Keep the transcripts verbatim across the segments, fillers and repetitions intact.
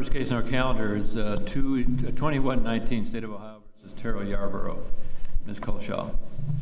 first case on our calendar is uh, twenty-one nineteen State of Ohio versus Terrell Yarborough. Miz Colshaw.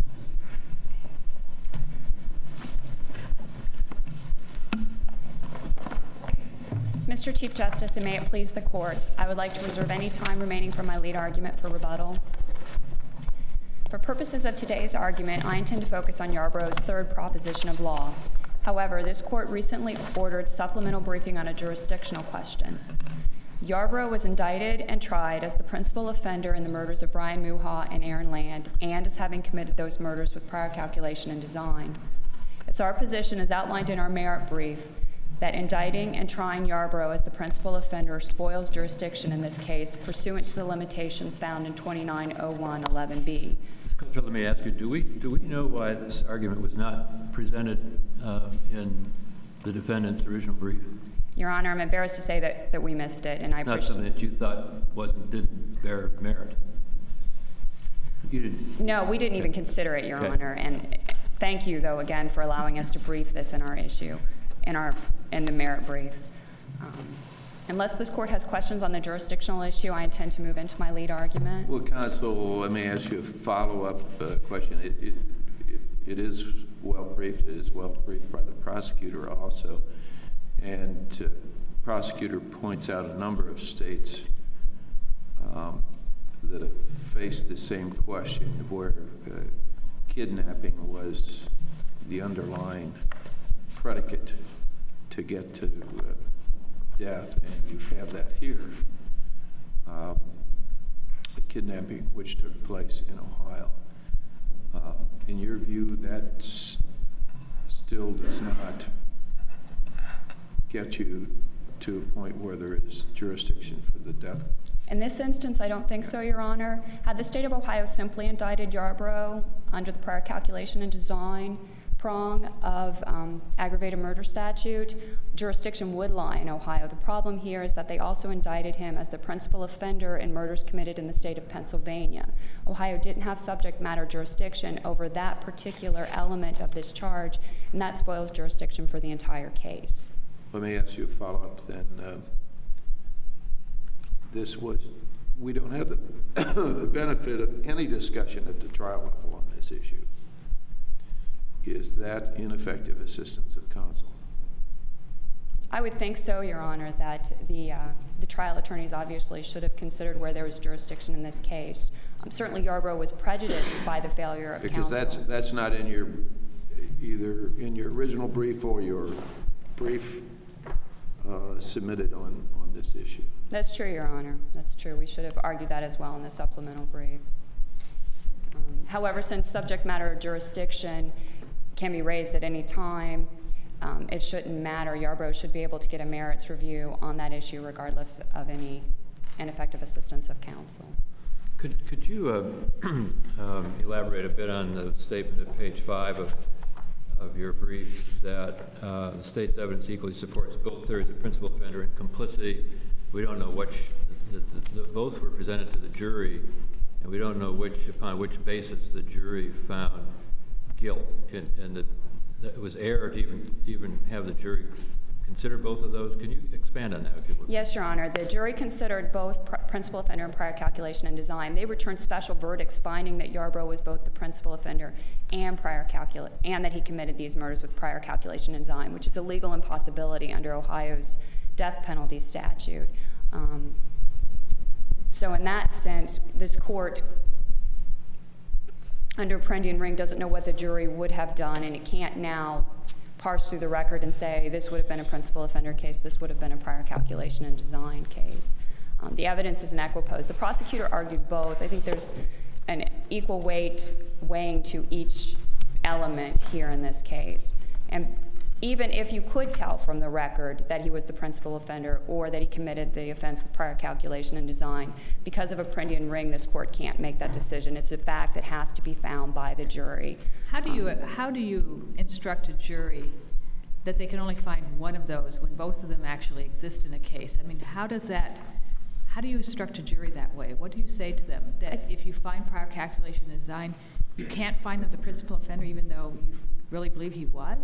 Mister Chief Justice, and may it please the court, I would like to reserve any time remaining for my lead argument for rebuttal. For purposes of today's argument, I intend to focus on Yarborough's third proposition of law. However, this court recently ordered supplemental briefing on a jurisdictional question. Yarborough was indicted and tried as the principal offender in the murders of Brian Muha and Aaron Land, and as having committed those murders with prior calculation and design. It's our position, as outlined in our merit brief, that indicting and trying Yarborough as the principal offender spoils jurisdiction in this case pursuant to the limitations found in twenty-nine oh one eleven B. Miz Colshaw, let me ask you, do we, do we know why this argument was not presented uh, in the defendant's original brief? Your Honor, I'm embarrassed to say that, that we missed it, and I appreciate... Not something that you thought wasn't, didn't bear merit? You didn't? No, we didn't okay. even consider it, Your okay. Honor, and thank you, though, again, for allowing us to brief this in our issue. in our in the merit brief. Um, unless this court has questions on the jurisdictional issue, I intend to move into my lead argument. Well, counsel, let me ask you a follow-up uh, question. It, it, it, it is well briefed. It is well briefed by the prosecutor also. And uh, the prosecutor points out a number of states um, that have faced the same question where uh, kidnapping was the underlying predicate to get to uh, death, and you have that here. Uh, the kidnapping which took place in Ohio. Uh, in your view, that still does not get you to a point where there is jurisdiction for the death? In this instance, I don't think so, Your Honor. Had the state of Ohio simply indicted Yarborough under the prior calculation and design prong of um, aggravated murder statute, jurisdiction would lie in Ohio. The problem here is that they also indicted him as the principal offender in murders committed in the state of Pennsylvania. Ohio didn't have subject matter jurisdiction over that particular element of this charge, and that spoils jurisdiction for the entire case. Let me ask you a follow-up then. Uh, this was, we don't have the, the benefit of any discussion at the trial level on this issue. Is that ineffective assistance of counsel? I would think so, Your Honor, that the, uh, the trial attorneys obviously should have considered where there was jurisdiction in this case. Um, certainly Yarborough was prejudiced by the failure of because counsel. Because that's, that's not in your, either in your original brief or your brief uh, submitted on, on this issue. That's true, Your Honor. That's true. We should have argued that as well in the supplemental brief. Um, however, since subject matter jurisdiction can be raised at any time, um, it shouldn't matter. Yarborough should be able to get a merits review on that issue regardless of any ineffective assistance of counsel. Could, could you uh, um, elaborate a bit on the statement at page five of, of your brief that uh, the state's evidence equally supports both theories of principal offender and complicity? We don't know which, the, the, the, both were presented to the jury, and we don't know which, upon which basis the jury found guilt, and, and that, that it was error to even, even have the jury consider both of those. Can you expand on that, if you would? Yes, Your Honor. The jury considered both pr principal offender and prior calculation and design. They returned special verdicts finding that Yarborough was both the principal offender and prior calcula and that he committed these murders with prior calculation and design, which is a legal impossibility under Ohio's death penalty statute. Um, so in that sense, this court under Apprendi and Ring doesn't know what the jury would have done, and it can't now parse through the record and say this would have been a principal offender case, this would have been a prior calculation and design case. Um, the evidence is an equipoise. The prosecutor argued both. I think there's an equal weight weighing to each element here in this case. And even if you could tell from the record that he was the principal offender or that he committed the offense with prior calculation and design, because of Apprendi and Ring, this court can't make that decision. It's a fact that has to be found by the jury. How do you, um, how do you instruct a jury that they can only find one of those when both of them actually exist in a case? I mean, how does that, how do you instruct a jury that way? What do you say to them? That if you find prior calculation and design, you can't find them the principal offender even though you really believe he was?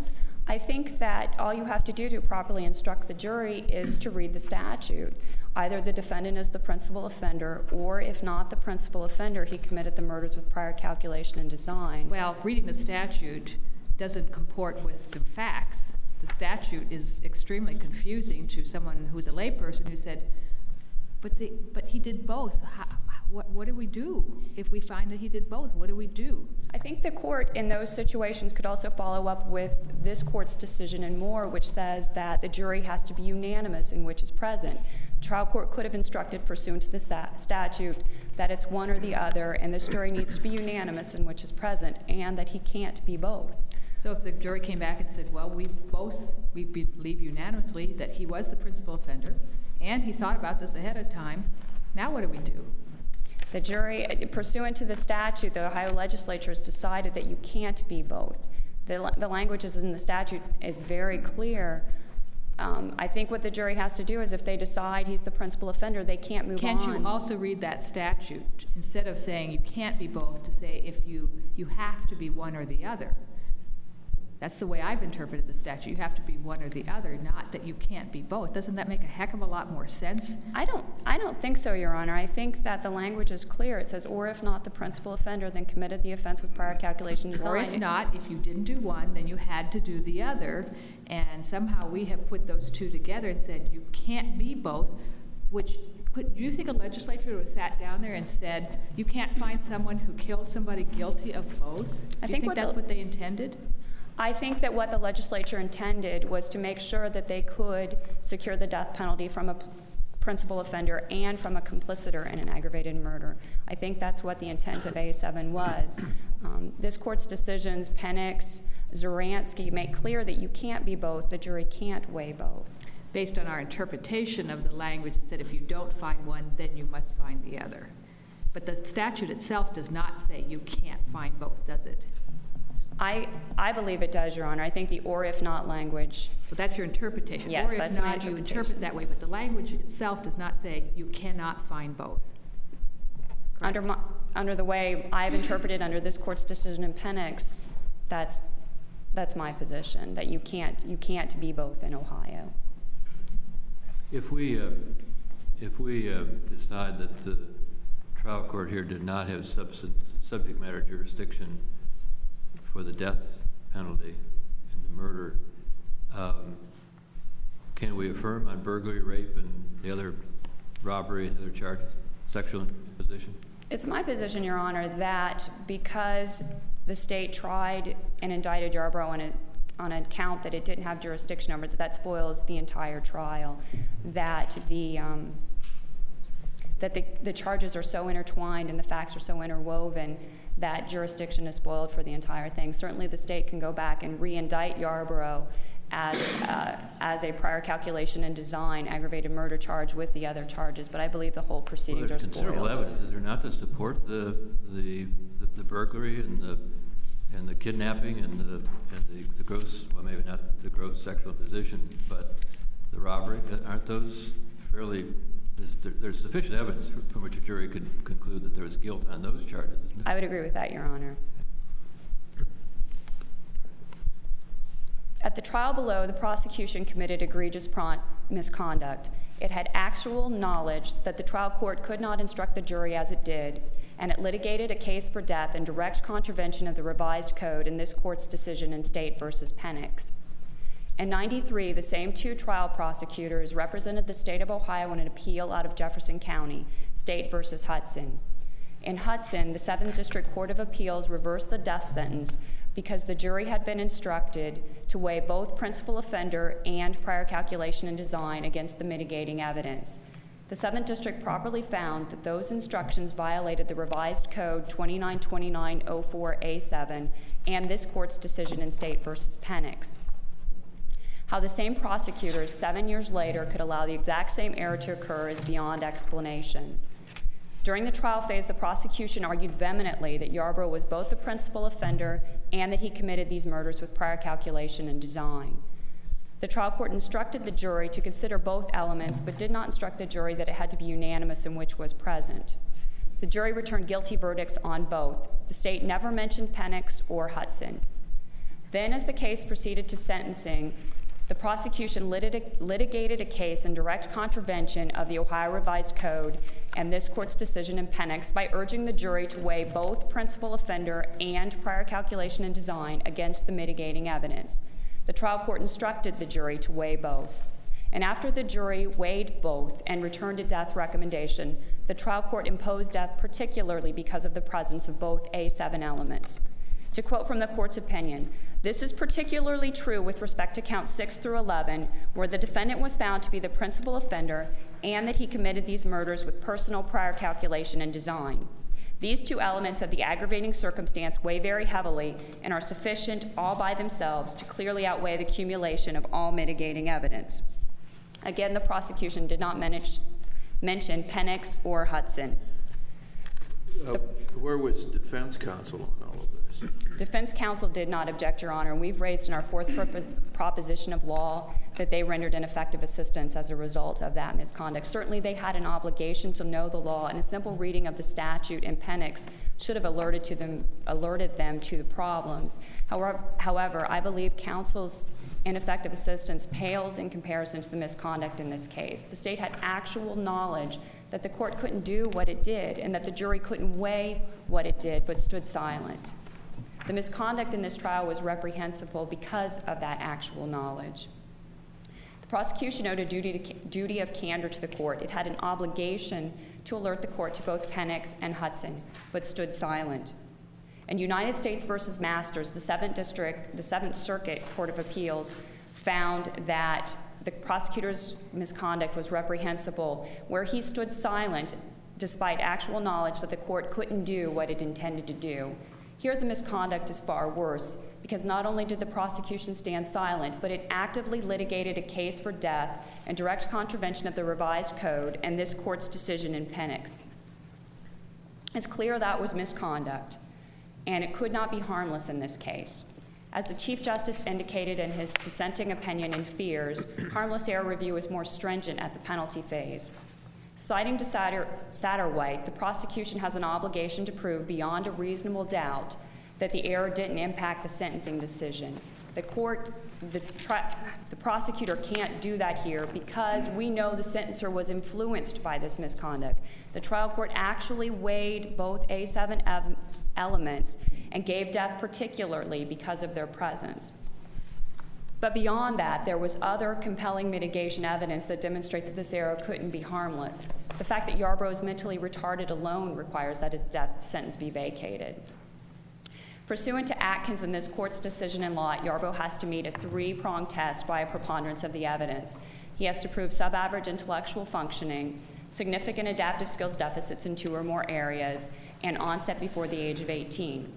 I think that all you have to do to properly instruct the jury is to read the statute. Either the defendant is the principal offender, or if not the principal offender, he committed the murders with prior calculation and design. Well, reading the statute doesn't comport with the facts. The statute is extremely confusing to someone who's a layperson who said, but, the, but he did both. How, what, what do we do if we find that he did both? What do we do? I think the court in those situations could also follow up with this court's decision in Moore, which says that the jury has to be unanimous in which is present. The trial court could have instructed pursuant to the statute that it's one or the other, and this jury needs to be unanimous in which is present, and that he can't be both. So if the jury came back and said, well, we both, we believe unanimously that he was the principal offender, and he thought about this ahead of time, now what do we do? The jury, pursuant to the statute, the Ohio legislature has decided that you can't be both. The, the language is in the statute is very clear. Um, I think what the jury has to do is if they decide he's the principal offender, they can't move Can't on. you also read that statute, instead of saying you can't be both, to say if you, you have to be one or the other? That's the way I've interpreted the statute. You have to be one or the other, not that you can't be both. Doesn't that make a heck of a lot more sense? I don't, I don't think so, Your Honor. I think that the language is clear. It says, or if not the principal offender, then committed the offense with prior calculation design. Or if not, if you didn't do one, then you had to do the other. And somehow we have put those two together and said you can't be both, which could, do you think a legislature would have sat down there and said you can't find someone who killed somebody guilty of both? I do you think think what that's the, what they intended? I think that what the legislature intended was to make sure that they could secure the death penalty from a p- principal offender and from a complicitor in an aggravated murder. I think that's what the intent of A seven was. Um, this court's decisions, Penix, Zuransky, make clear that you can't be both. The jury can't weigh both. Based on our interpretation of the language, it said if you don't find one, then you must find the other. But the statute itself does not say you can't find both, does it? I, I believe it does, Your Honor. I think the or if not language. Well, that's your interpretation. Yes, or if that's not, my you interpretation. interpret that way, but the language itself does not say you cannot find both. Under, my, under the way I've interpreted under this court's decision in Penix, that's, that's my position, that you can't, you can't be both in Ohio. If we, uh, if we uh, decide that the trial court here did not have substance, subject matter jurisdiction for the death penalty and the murder, um, can we affirm on burglary, rape, and the other robbery and other charges, sexual imposition? It's my position, Your Honor, that because the state tried and indicted Yarborough on a on an account that it didn't have jurisdiction over, that that spoils the entire trial, that the um, that the, the charges are so intertwined and the facts are so interwoven that jurisdiction is spoiled for the entire thing. Certainly the state can go back and re-indict Yarborough as, uh, as a prior calculation and design aggravated murder charge with the other charges, but I believe the whole proceedings well, are spoiled. There's considerable evidence, is there not, to support the, the, the, the burglary and the, and the kidnapping and the, and the, the gross, well maybe not the gross sexual imposition, but the robbery? Aren't those fairly, There's, there, there's sufficient evidence for, from which a jury could conclude that there was guilt on those charges, isn't there? I would agree with that, Your Honor. At the trial below, the prosecution committed egregious misconduct. It had actual knowledge that the trial court could not instruct the jury as it did, and it litigated a case for death in direct contravention of the revised code in this court's decision in State versus Penix. In ninety-three, the same two trial prosecutors represented the state of Ohio in an appeal out of Jefferson County, State versus Hudson. In Hudson, the seventh District Court of Appeals reversed the death sentence because the jury had been instructed to weigh both principal offender and prior calculation and design against the mitigating evidence. The seventh District properly found that those instructions violated the revised code twenty-nine twenty-nine oh four A seven and this court's decision in State versus Penix. How the same prosecutors seven years later could allow the exact same error to occur is beyond explanation. During the trial phase, the prosecution argued vehemently that Yarborough was both the principal offender and that he committed these murders with prior calculation and design. The trial court instructed the jury to consider both elements, but did not instruct the jury that it had to be unanimous in which was present. The jury returned guilty verdicts on both. The state never mentioned Penix or Hudson. Then, as the case proceeded to sentencing, the prosecution litig- litigated a case in direct contravention of the Ohio Revised Code and this court's decision in Penix by urging the jury to weigh both principal offender and prior calculation and design against the mitigating evidence. The trial court instructed the jury to weigh both. And after the jury weighed both and returned a death recommendation, the trial court imposed death particularly because of the presence of both A seven elements. To quote from the court's opinion, "This is particularly true with respect to counts six through eleven, where the defendant was found to be the principal offender and that he committed these murders with personal prior calculation and design. These two elements of the aggravating circumstance weigh very heavily and are sufficient all by themselves to clearly outweigh the accumulation of all mitigating evidence." Again, the prosecution did not manage, mention Penix or Hudson. Uh, where was defense counsel on all of this? Defense counsel did not object, Your Honor. We've raised in our fourth prop- proposition of law that they rendered ineffective assistance as a result of that misconduct. Certainly, they had an obligation to know the law, and a simple reading of the statute in Penix should have alerted to them, alerted them to the problems. However, however, I believe counsel's ineffective assistance pales in comparison to the misconduct in this case. The state had actual knowledge that the court couldn't do what it did and that the jury couldn't weigh what it did, but stood silent. The misconduct in this trial was reprehensible because of that actual knowledge. The prosecution owed a duty, to, duty of candor to the court. It had an obligation to alert the court to both Penix and Hudson, but stood silent. In United States versus Masters, the Seventh District, the Seventh Circuit Court of Appeals found that the prosecutor's misconduct was reprehensible, where he stood silent despite actual knowledge that the court couldn't do what it intended to do. Here, the misconduct is far worse, because not only did the prosecution stand silent, but it actively litigated a case for death in direct contravention of the revised code and this court's decision in Penix. It's clear that was misconduct, and it could not be harmless in this case. As the Chief Justice indicated in his dissenting opinion in Fears, harmless error review is more stringent at the penalty phase. Citing to Satter, Satterwhite, the prosecution has an obligation to prove beyond a reasonable doubt that the error didn't impact the sentencing decision. The court, the, tri- the prosecutor can't do that here because we know the sentencer was influenced by this misconduct. The trial court actually weighed both A seven ev- elements and gave death particularly because of their presence. But beyond that, there was other compelling mitigation evidence that demonstrates that this error couldn't be harmless. The fact that Yarbrough is mentally retarded alone requires that his death sentence be vacated. Pursuant to Atkins and this court's decision in law, Yarbrough has to meet a three-pronged test by a preponderance of the evidence. He has to prove sub-average intellectual functioning, significant adaptive skills deficits in two or more areas, and onset before the age of eighteen.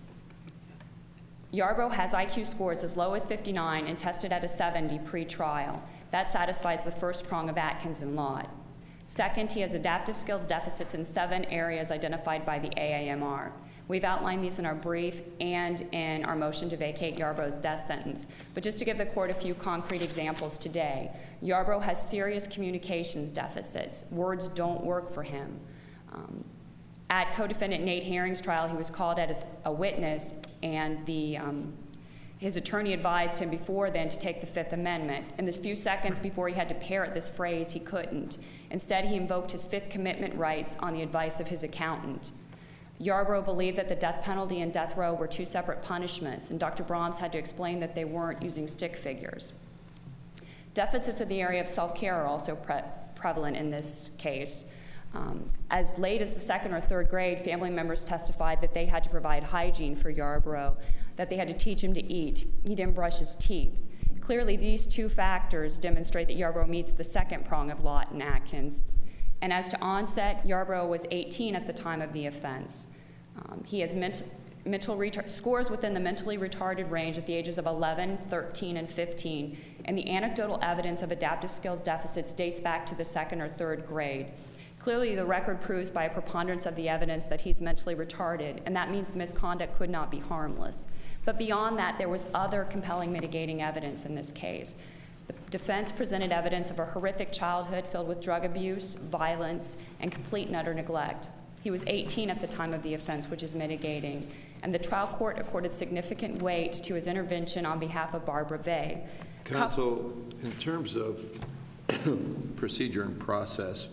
Yarbrough has I Q scores as low as fifty-nine and tested at a seventy pre-trial. That satisfies the first prong of Atkins and Lott. Second, he has adaptive skills deficits in seven areas identified by the A A M R. We've outlined these in our brief and in our motion to vacate Yarbrough's death sentence. But just to give the court a few concrete examples today, Yarbrough has serious communications deficits. Words don't work for him. Um, At co-defendant Nate Herring's trial, he was called as a witness, and the, um, his attorney advised him before then to take the Fifth Amendment. In the few seconds before he had to parrot this phrase, he couldn't. Instead, he invoked his Fifth Commitment rights on the advice of his accountant. Yarbrough believed that the death penalty and death row were two separate punishments, and Doctor Brahms had to explain that they weren't using stick figures. Deficits in the area of self-care are also pre- prevalent in this case. Um, as late as the second or third grade, family members testified that they had to provide hygiene for Yarbrough, that they had to teach him to eat. He didn't brush his teeth. Clearly, these two factors demonstrate that Yarbrough meets the second prong of Lott and Atkins. And as to onset, Yarbrough was eighteen at the time of the offense. Um, he has ment- mental retar- scores within the mentally retarded range at the ages of eleven, thirteen, and fifteen, and the anecdotal evidence of adaptive skills deficits dates back to the second or third grade. Clearly, the record proves by a preponderance of the evidence that he's mentally retarded, and that means the misconduct could not be harmless. But beyond that, there was other compelling mitigating evidence in this case. The defense presented evidence of a horrific childhood filled with drug abuse, violence, and complete and utter neglect. He was eighteen at the time of the offense, which is mitigating. and the trial court accorded significant weight to his intervention on behalf of Barbara Vey. Counsel, in terms of procedure and process,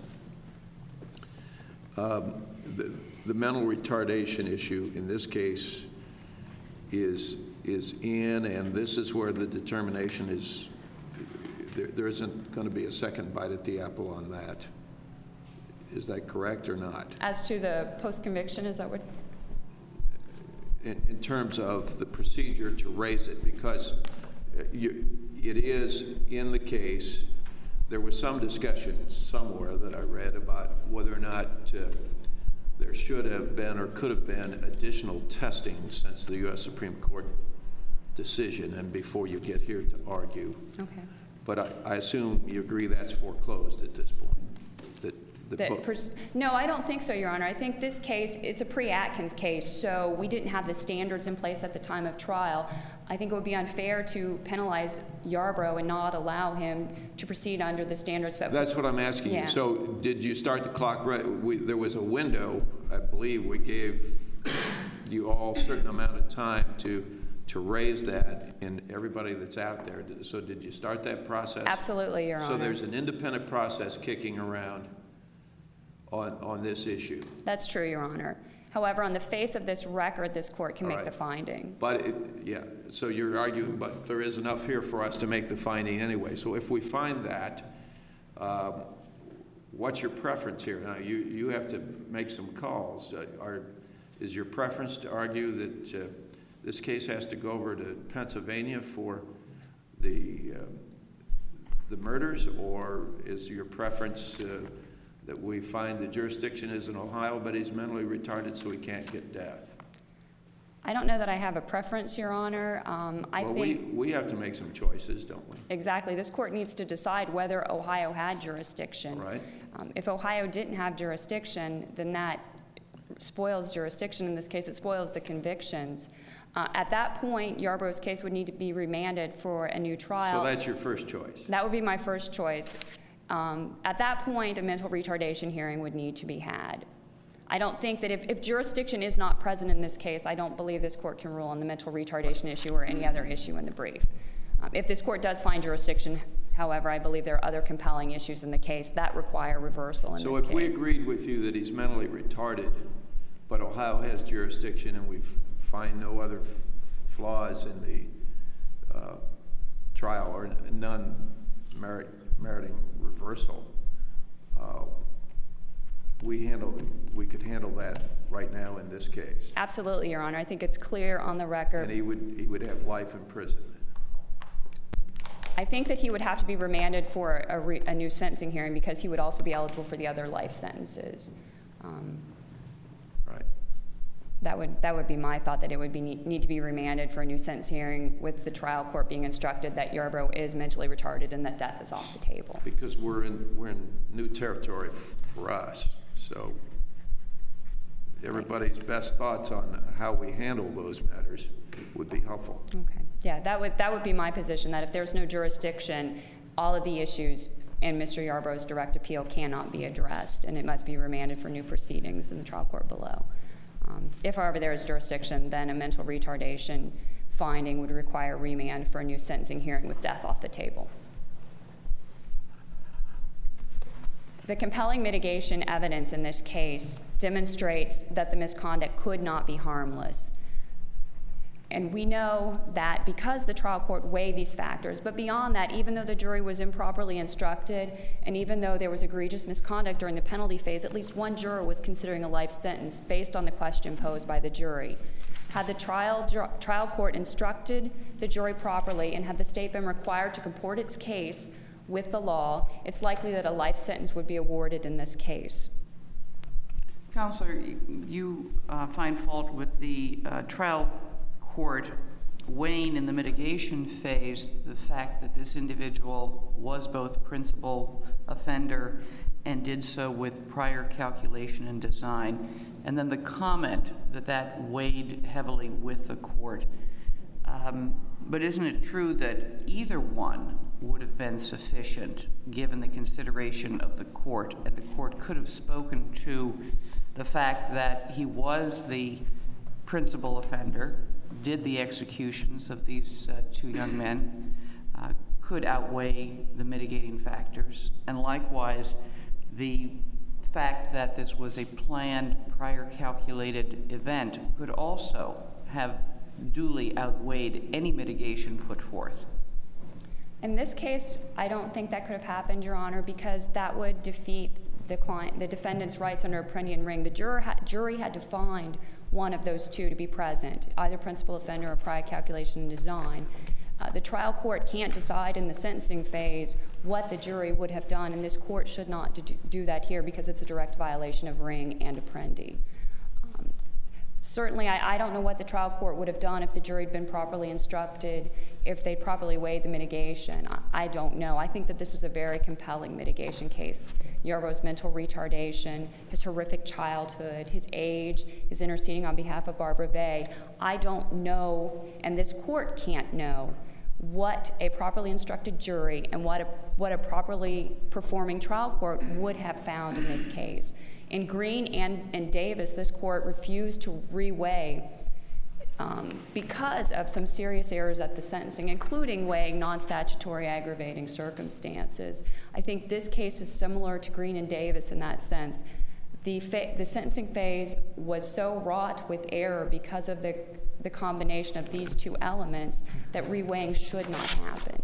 um, the, the mental retardation issue in this case is is in, and this is where the determination is. There, there isn't going to be a second bite at the apple on that. Is that correct or not? As to the post-conviction, is that what? In, in terms of the procedure to raise it, because you, it is in the case. There was some discussion somewhere that I read about whether or not uh, there should have been or could have been additional testing since the U S Supreme Court decision and before you get here to argue. Okay. But I, I assume you agree that's foreclosed at this point. That the That pers- no, I don't think so, Your Honor. I think this case, it's a pre-Atkins case, so we didn't have the standards in place at the time of trial. I think it would be unfair to penalize Yarbrough and not allow him to proceed under the standards. That That's what I'm asking yeah. you. So did you start the clock right? We, there was a window, I believe we gave you all a certain amount of time to to raise that, and everybody that's out there. So did you start that process? Absolutely, Your Honor. So there's an independent process kicking around on, on this issue. That's true, Your Honor. However, on the face of this record, this court can All make right. the finding. But, it, yeah, so you're arguing, but there is enough here for us to make the finding anyway. So if we find that, um, what's your preference here? Now, you, you have to make some calls. Uh, are, is your preference to argue that uh, this case has to go over to Pennsylvania for the, uh, the murders, or is your preference uh, that we find the jurisdiction is in Ohio, but he's mentally retarded so he can't get death? I don't know that I have a preference, Your Honor. Um, I well, think we, we have to make some choices, don't we? exactly. This court needs to decide whether Ohio had jurisdiction. Right. Um, if Ohio didn't have jurisdiction, then that spoils jurisdiction. In this case, it spoils the convictions. Uh, at that point, Yarbrough's case would need to be remanded for a new trial. So that's your first choice? That would be my first choice. Um, at that point, a mental retardation hearing would need to be had. I don't think that if, if jurisdiction is not present in this case, I don't believe this court can rule on the mental retardation issue or any other issue in the brief. Um, if this court does find jurisdiction, however, I believe there are other compelling issues in the case that require reversal in so this case. So if we agreed with you that he's mentally retarded, but Ohio has jurisdiction and we find no other f flaws in the uh, trial or none merit, meriting reversal, uh, we handle we could handle that right now in this case. Absolutely, Your Honor. I think it's clear on the record. And he would he would have life in prison. I think that he would have to be remanded for a, re a new sentencing hearing because he would also be eligible for the other life sentences. Um, right. That would that would be my thought, that it would be need, need to be remanded for a new sentence hearing with the trial court being instructed that Yarbrough is mentally retarded and that death is off the table. Because we're in we're in new territory f for us, so everybody's best thoughts on how we handle those matters would be helpful. Okay. Yeah, that would that would be my position, that if there's no jurisdiction, all of the issues in Mister Yarbrough's direct appeal cannot be addressed, and it must be remanded for new proceedings in the trial court below. Um, if, however, there is jurisdiction, then a mental retardation finding would require remand for a new sentencing hearing with death off the table. The compelling mitigation evidence in this case demonstrates that the misconduct could not be harmless. And we know that because the trial court weighed these factors, but beyond that, even though the jury was improperly instructed, and even though there was egregious misconduct during the penalty phase, at least one juror was considering a life sentence based on the question posed by the jury. Had the trial, trial court instructed the jury properly and had the state been required to comport its case with the law, it's likely that a life sentence would be awarded in this case. Counselor, you uh, find fault with the uh, trial court weighing in the mitigation phase the fact that this individual was both principal offender and did so with prior calculation and design, and then the comment that that weighed heavily with the court. Um, but isn't it true that either one would have been sufficient given the consideration of the court, and the court could have spoken to the fact that he was the principal offender, did the executions of these uh, two young men, uh, could outweigh the mitigating factors, and likewise, the fact that this was a planned, prior calculated event could also have duly outweighed any mitigation put forth. In this case, I don't think that could have happened, Your Honor, because that would defeat the client, the defendant's rights under Apprendi and Ring. The juror ha jury had to find one of those two to be present, either principal offender or prior calculation and design. Uh, the trial court can't decide in the sentencing phase what the jury would have done, and this court should not do, do that here because it's a direct violation of Ring and Apprendi. Um, certainly, I, I don't know what the trial court would have done if the jury had been properly instructed, if they'd properly weighed the mitigation. I, I don't know. I think that this is a very compelling mitigation case. Yarbrough's mental retardation, his horrific childhood, his age, his interceding on behalf of Barbara Vay. I don't know, and this court can't know, what a properly instructed jury and what a, what a properly performing trial court would have found in this case. In Green and, and Davis, this court refused to reweigh um, because of some serious errors at the sentencing, including weighing non-statutory aggravating circumstances. I think this case is similar to Green and Davis in that sense. The, the sentencing phase was so wrought with error because of the, the combination of these two elements that reweighing should not happen.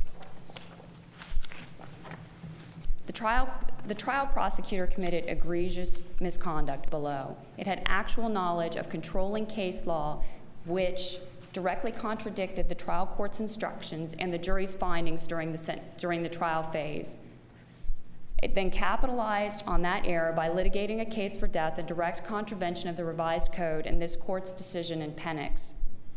The trial, the trial prosecutor committed egregious misconduct below. It had actual knowledge of controlling case law which directly contradicted the trial court's instructions and the jury's findings during the, during the trial phase. It then capitalized on that error by litigating a case for death, a direct contravention of the revised code and this court's decision in Penix.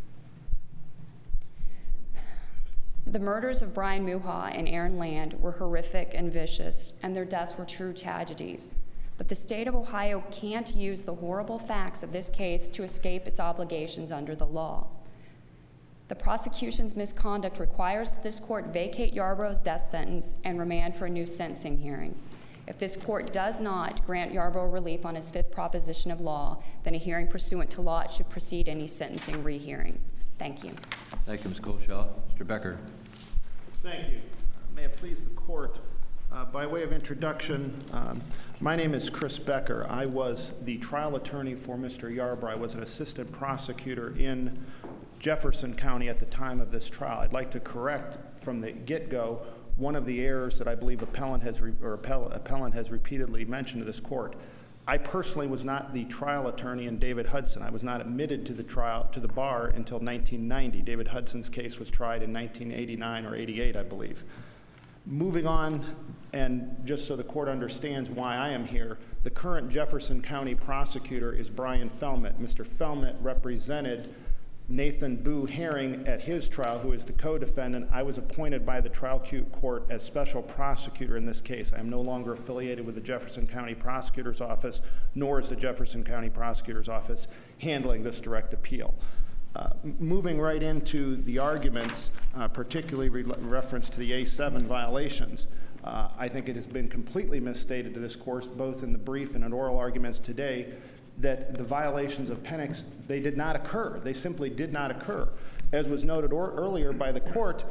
The murders of Brian Muha and Aaron Land were horrific and vicious, and their deaths were true tragedies. But the state of Ohio can't use the horrible facts of this case to escape its obligations under the law. The prosecution's misconduct requires that this court vacate Yarbrough's death sentence and remand for a new sentencing hearing. If this court does not grant Yarbrough relief on his fifth proposition of law, then a hearing pursuant to law should precede any sentencing rehearing. Thank you. Thank you, Miz Coleshaw. Mister Becker. Thank you. May it please the court, uh, by way of introduction, um, my name is Chris Becker. I was the trial attorney for Mister Yarbrough. I was an assistant prosecutor in Jefferson County at the time of this trial. I'd like to correct from the get-go one of the errors that I believe appellant has, re or appell appellant has repeatedly mentioned to this court. I personally was not the trial attorney in David Hudson. I was not admitted to the trial, to the bar until nineteen ninety. David Hudson's case was tried in nineteen eighty-nine or eighty-eight, I believe. Moving on, and just so the court understands why I am here, the current Jefferson County prosecutor is Brian Felmet. Mister Felmet represented Nathan Boo Herring at his trial, who is the co-defendant. I was appointed by the trial court as special prosecutor in this case. I am no longer affiliated with the Jefferson County Prosecutor's Office, nor is the Jefferson County Prosecutor's Office handling this direct appeal. Uh, moving right into the arguments, uh, particularly re reference to the A seven violations, uh, I think it has been completely misstated to this court, both in the brief and in oral arguments today, that the violations of Penix, they did not occur. They simply did not occur. As was noted or earlier by the court,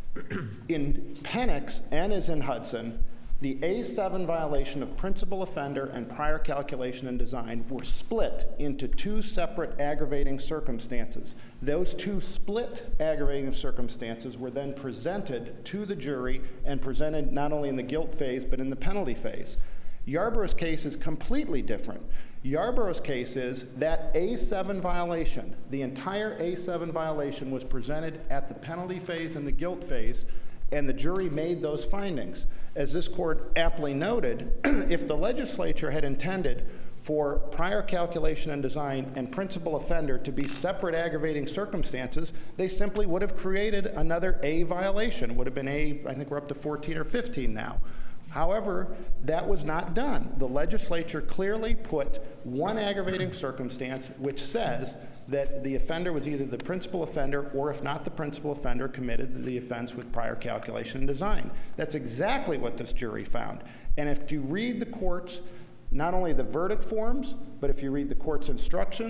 in Penix and as in Hudson, the A seven violation of principal offender and prior calculation and design were split into two separate aggravating circumstances. Those two split aggravating circumstances were then presented to the jury and presented not only in the guilt phase but in the penalty phase. Yarbrough's case is completely different. Yarbrough's case is that A seven violation, the entire A seven violation was presented at the penalty phase and the guilt phase, and the jury made those findings. As this court aptly noted, if the legislature had intended for prior calculation and design and principal offender to be separate aggravating circumstances, they simply would have created another A violation. It would have been A, I think we're up to fourteen or fifteen now. However, that was not done. The legislature clearly put one aggravating circumstance which says that the offender was either the principal offender or, if not the principal offender, committed the offense with prior calculation and design. That's exactly what this jury found. And if you read the court's, not only the verdict forms, but if you read the court's instructions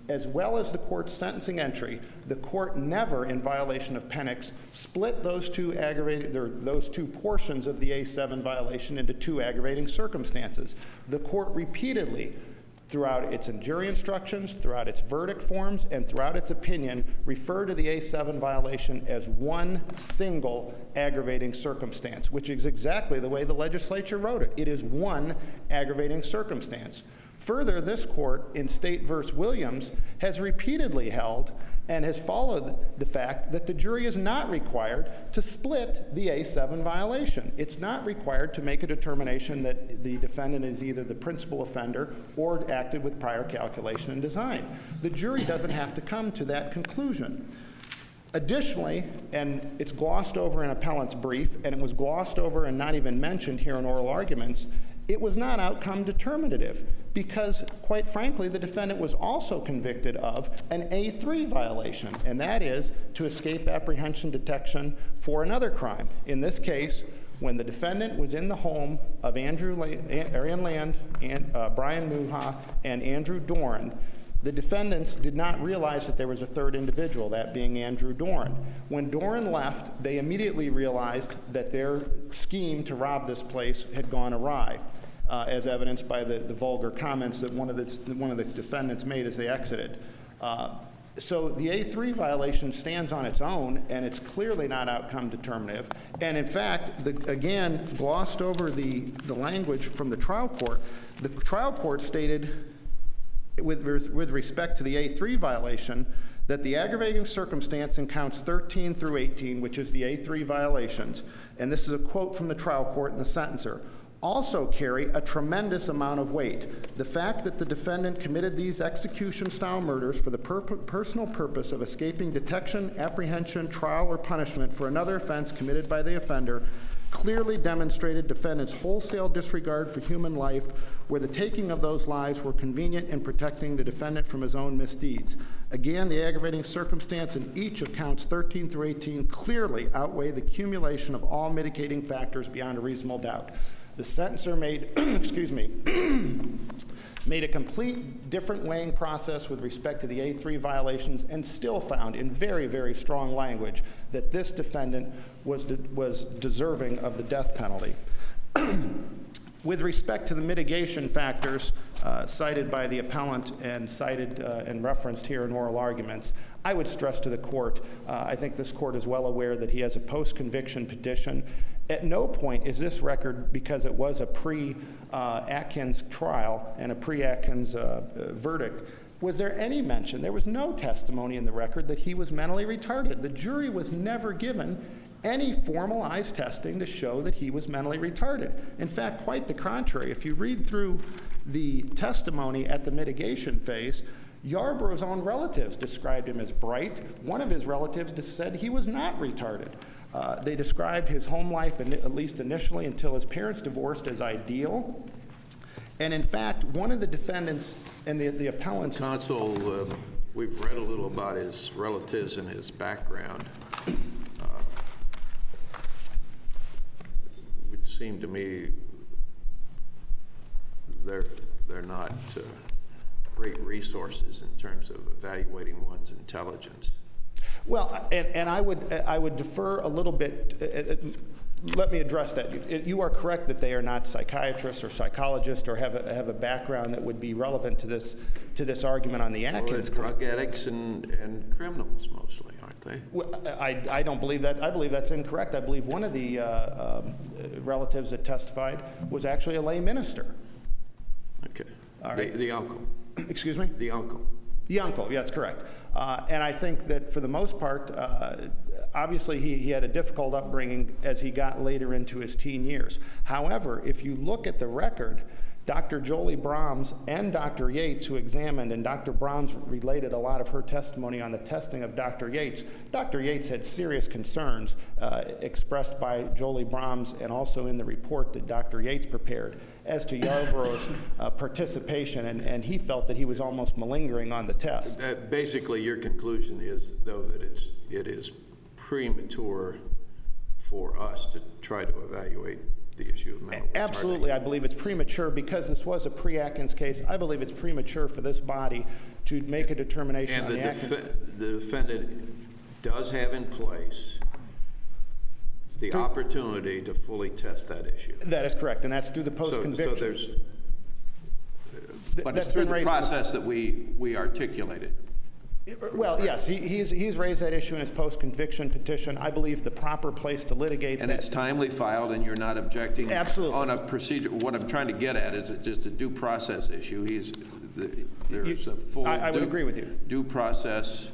as well as the court's sentencing entry, the court never, in violation of Penix, split those two aggravated, or those two portions of the A seven violation into two aggravating circumstances. The court repeatedly, throughout its jury instructions, throughout its verdict forms, and throughout its opinion, refer to the A seven violation as one single aggravating circumstance, which is exactly the way the legislature wrote it. It is one aggravating circumstance. Further, this court, in State versus Williams, has repeatedly held and has followed the fact that the jury is not required to split the A seven violation. It's not required to make a determination that the defendant is either the principal offender or acted with prior calculation and design. The jury doesn't have to come to that conclusion. Additionally, and it's glossed over in appellant's brief, and it was glossed over and not even mentioned here in oral arguments, it was not outcome determinative because, quite frankly, the defendant was also convicted of an A three violation, and that is to escape apprehension detection for another crime. In this case, when the defendant was in the home of Andrew Arian Land, and, uh, Brian Muha, and Andrew Doran, the defendants did not realize that there was a third individual, that being Andrew Doran. When Doran left, they immediately realized that their scheme to rob this place had gone awry, uh, as evidenced by the, the vulgar comments that one of the, one of the defendants made as they exited. Uh, so the A three violation stands on its own, and it's clearly not outcome determinative. And in fact, the, again, glossed over the, the language from the trial court. The trial court stated, With, with respect to the A three violation, that the aggravating circumstance in counts thirteen through eighteen, which is the A three violations, and this is a quote from the trial court and the sentencer, also carry a tremendous amount of weight. The fact that the defendant committed these execution-style murders for the pur personal purpose of escaping detection, apprehension, trial, or punishment for another offense committed by the offender clearly demonstrated defendant's wholesale disregard for human life, where the taking of those lives were convenient in protecting the defendant from his own misdeeds. Again, the aggravating circumstance in each of counts thirteen through eighteen clearly outweigh the accumulation of all mitigating factors beyond a reasonable doubt. The sentencer made, excuse me, made a complete different weighing process with respect to the A three violations and still found in very, very strong language that this defendant was, de was deserving of the death penalty. With respect to the mitigation factors uh, cited by the appellant and cited uh, and referenced here in oral arguments, I would stress to the court, uh, I think this court is well aware that he has a post-conviction petition. At no point is this record, because it was a pre-Atkins uh, trial and a pre-Atkins uh, uh, verdict, was there any mention, there was no testimony in the record that he was mentally retarded. The jury was never given any formalized testing to show that he was mentally retarded. In fact, quite the contrary. If you read through the testimony at the mitigation phase, Yarbrough's own relatives described him as bright. One of his relatives said he was not retarded. Uh, they described his home life, at least initially until his parents divorced, as ideal. And in fact, one of the defendants and the, the appellants... Counsel, uh, we've read a little about his relatives and his background. Seem to me they're they're not uh, great resources in terms of evaluating one's intelligence. Well, and, and I would I would defer a little bit. Uh, uh, let me address that. You are correct that they are not psychiatrists or psychologists or have a, have a background that would be relevant to this to this argument on the Atkins. Well, drug addicts and and criminals mostly, aren't they? Well, I I don't believe that. I believe that's incorrect. I believe one of the uh, um, relatives that testified was actually a lay minister. Okay. All right. The, the uncle. Excuse me? The uncle. The uncle, yeah, that's correct. Uh, and I think that for the most part, uh, obviously he, he had a difficult upbringing as he got later into his teen years. However, if you look at the record, Doctor Jolie Brahms and Doctor Yates, who examined, and Doctor Brahms related a lot of her testimony on the testing of Doctor Yates. Doctor Yates had serious concerns uh, expressed by Jolie Brahms and also in the report that Doctor Yates prepared as to Yarbrough's uh, participation, and, and he felt that he was almost malingering on the test. Uh, basically, your conclusion is, though, that it's, it is premature for us to try to evaluate the issue of mental retardation? Absolutely. I believe it's premature because this was a pre-Atkins case. I believe it's premature for this body to make a determination And on the, the Atkins. defe the defendant does have in place the Through- opportunity to fully test that issue. That is correct, and that's through the So, post-conviction. so there's, Th- but that's it's through been the raised in the- process that we, we articulated. Well, yes, he, he's, he's raised that issue in his post-conviction petition. I believe the proper place to litigate And that. it's timely filed, and you're not objecting? Absolutely. On a procedure, what I'm trying to get at is it just a due process issue. He's, the- there's a full. I- I would due- agree with you. Due process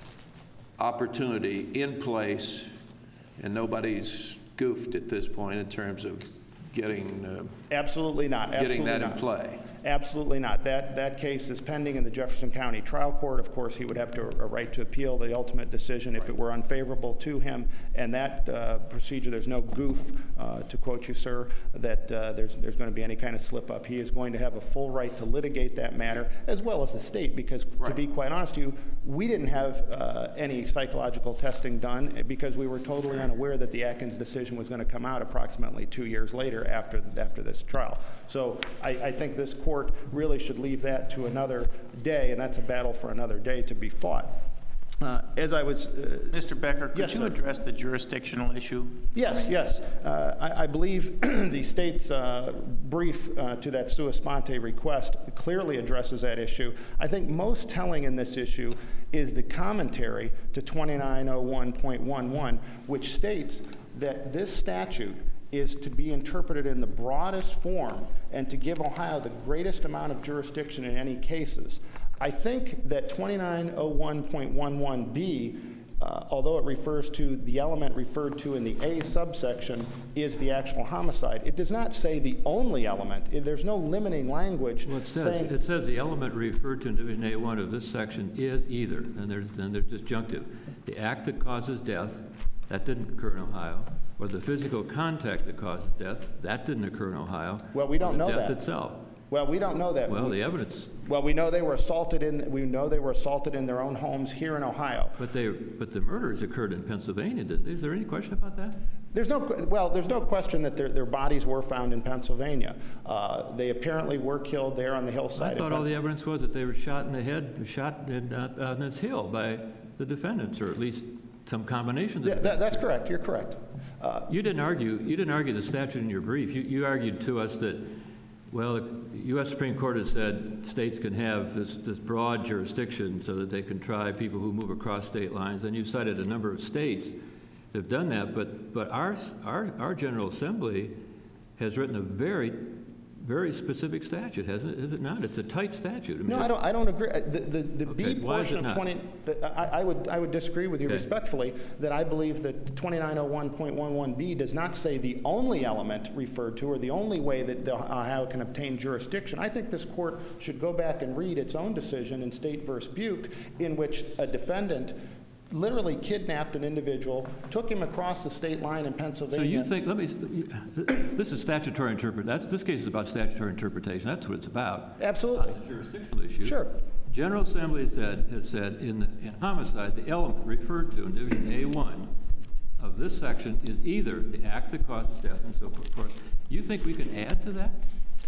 opportunity in place, and nobody's goofed at this point in terms of getting, uh, Absolutely not. getting Absolutely that in not. play. Absolutely not. That, that case is pending in the Jefferson County Trial Court. Of course, he would have to, a right to appeal the ultimate decision if it were unfavorable to him. And that uh, procedure, there's no goof, uh, to quote you, sir, that uh, there's, there's going to be any kind of slip up. He is going to have a full right to litigate that matter, as well as the state, because Right. to be quite honest with you, we didn't have uh, any psychological testing done because we were totally unaware that the Atkins decision was going to come out approximately two years later after, after this trial. So I, I think this court really should leave that to another day, and that's a battle for another day to be fought. Uh, as I was... Uh, Mister Becker, could yes, you sir. address the jurisdictional issue? Yes, yes. Uh, I, I believe the state's uh, brief uh, to that sua sponte request clearly addresses that issue. I think most telling in this issue is the commentary to twenty-nine oh one point eleven, which states that this statute is to be interpreted in the broadest form and to give Ohio the greatest amount of jurisdiction in any cases. I think that twenty-nine oh one point eleven B, uh, although it refers to the element referred to in the A subsection, is the actual homicide. It does not say the only element. It, there's no limiting language Well, it says, saying... it says the element referred to in Division A one of this section is either, and there's, and there's disjunctive. The act that causes death, that didn't occur in Ohio, or the physical contact that causes death, that didn't occur in Ohio. Well, we don't or know the death that. itself. Well, we don't know that. Well, the evidence, Well, we know they were assaulted in. We know they were assaulted in their own homes here in Ohio. but they, but the murders occurred in Pennsylvania. Did, is there any question about that? There's no, well, there's no question that their, their bodies were found in Pennsylvania. Uh, they apparently were killed there on the I hillside. thought in all the Pennsylvania. evidence was that they were shot in the head, shot in, uh, on this hill by the defendants, or at least some combination of the Yeah, that, that's correct. You're correct. Uh, You didn't argue, you didn't argue the statute in your brief. You, you argued to us that, well, the U S Supreme Court has said states can have this, this broad jurisdiction so that they can try people who move across state lines. And you cited a number of states that have done that, but, but our, our, our General Assembly has written a very, very specific statute, hasn't it? Is it not? It's a tight statute. I mean, no, I don't. I don't agree. The the, the Okay, B why is portion it of not? twenty. I, I would I would disagree with you Okay. respectfully that I believe that twenty-nine oh one point eleven B does not say the only element referred to or the only way that the Ohio can obtain jurisdiction. I think this court should go back and read its own decision in State versus Buke, in which a defendant literally kidnapped an individual, took him across the state line in So Pennsylvania. you think, let me, you- this is statutory interpret, that's, this case is about statutory interpretation. That's what it's about. Absolutely. Not the jurisdictional issue. Sure. General Assembly said, has said in, the, in homicide, the element referred to in Division A one of this section is either the act that causes death and so forth. You think we can add to that?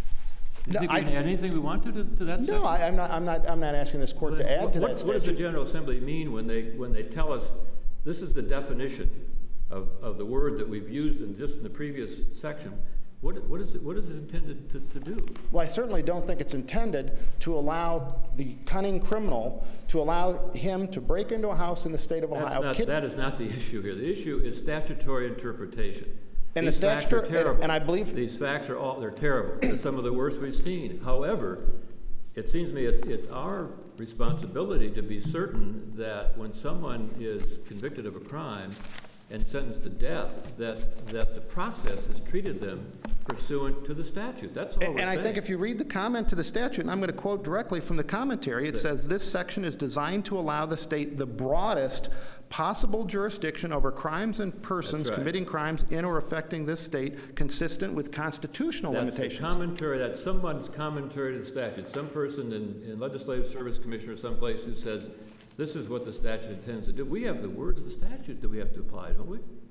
You No, think we I- can add anything we want to to, to that section? No, I, I'm not. I'm not. I'm not asking this court to add to What- that What does the statute. General Assembly mean when they, when they tell us, this is the definition of, of the word that we've used in just in the previous section? What, what is it, what is it intended to, to do? Well, I certainly don't think it's intended to allow the cunning criminal to allow him to break into a house in the state of That's Ohio. not, kid- that is not the issue here. The issue is statutory interpretation. And the These facts are statutory- and- terrible. and I believe- These facts are all, they're terrible. They're some of the worst we've seen. However, it seems to me it's, it's our responsibility to be certain that when someone is convicted of a crime and sentenced to death, that, that the process has treated them pursuant to the statute. That's all And, we're and I think saying. if you read the comment to the statute, and I'm going to quote directly from the commentary, it says, this section is designed to allow the state the broadest possible jurisdiction over crimes and persons That's right. committing crimes in or affecting this state consistent with constitutional That's limitations. the commentary, that's someone's commentary to the statute. Some person in, in Legislative Service Commission or someplace who says, this is what the statute intends to do. We have the words of the statute that we have to apply, don't we?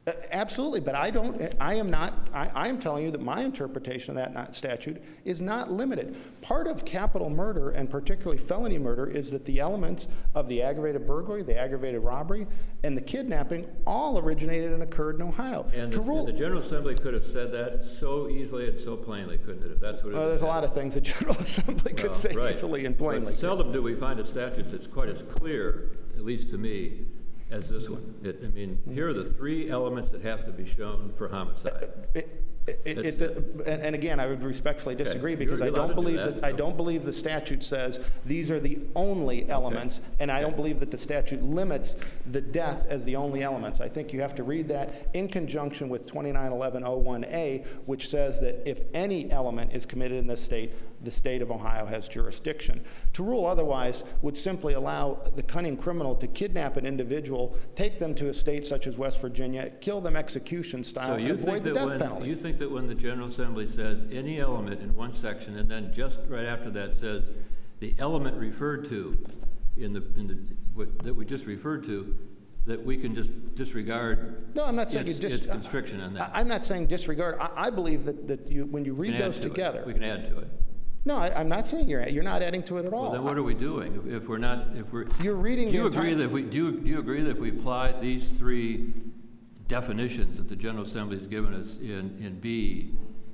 Uh, Absolutely, but I don't, I am not, I, I am telling you that my interpretation of that not statute is not limited. Part of capital murder, and particularly felony murder, is that the elements of the aggravated burglary, the aggravated robbery, and the kidnapping all originated and occurred in Ohio. And To the, rule, and the General Assembly could have said that so easily and so plainly, couldn't it, if that's what it is? well, there's a lot of things the General Assembly could Well, say right. easily and plainly. But seldom do we find a statute that's quite as clear, at least to me, as this one. It, I mean, here are the three elements that have to be shown for homicide. It, it, it, That's it, and, and again, I would respectfully disagree You're- because I you're allowed don't to do believe that, that, I so- don't believe the statute says these are the only elements, and I don't believe that the statute limits the death as the only elements. I think you have to read that in conjunction with twenty-nine eleven oh one A, which says that if any element is committed in this state, the state of Ohio has jurisdiction. To rule otherwise would simply allow the cunning criminal to kidnap an individual, take them to a state such as West Virginia, kill them execution style, So and you avoid think the that death when, penalty. you think that when the General Assembly says any element in one section, and then just right after that says the element referred to in the, in the, what, that we just referred to, that we can just disregard No, I'm not saying its, you just. its constriction on that? I, I'm not saying disregard. I, I believe that, that you, when you We read can add those to it. together. We can add to it. No, I, I'm not saying you're you're not adding to it at all. Well, then what are we doing if, if we're not, if we're? You're reading Do you the agree entire- that if we, do you, do you agree that if we apply these three definitions that the General Assembly has given us in, in B,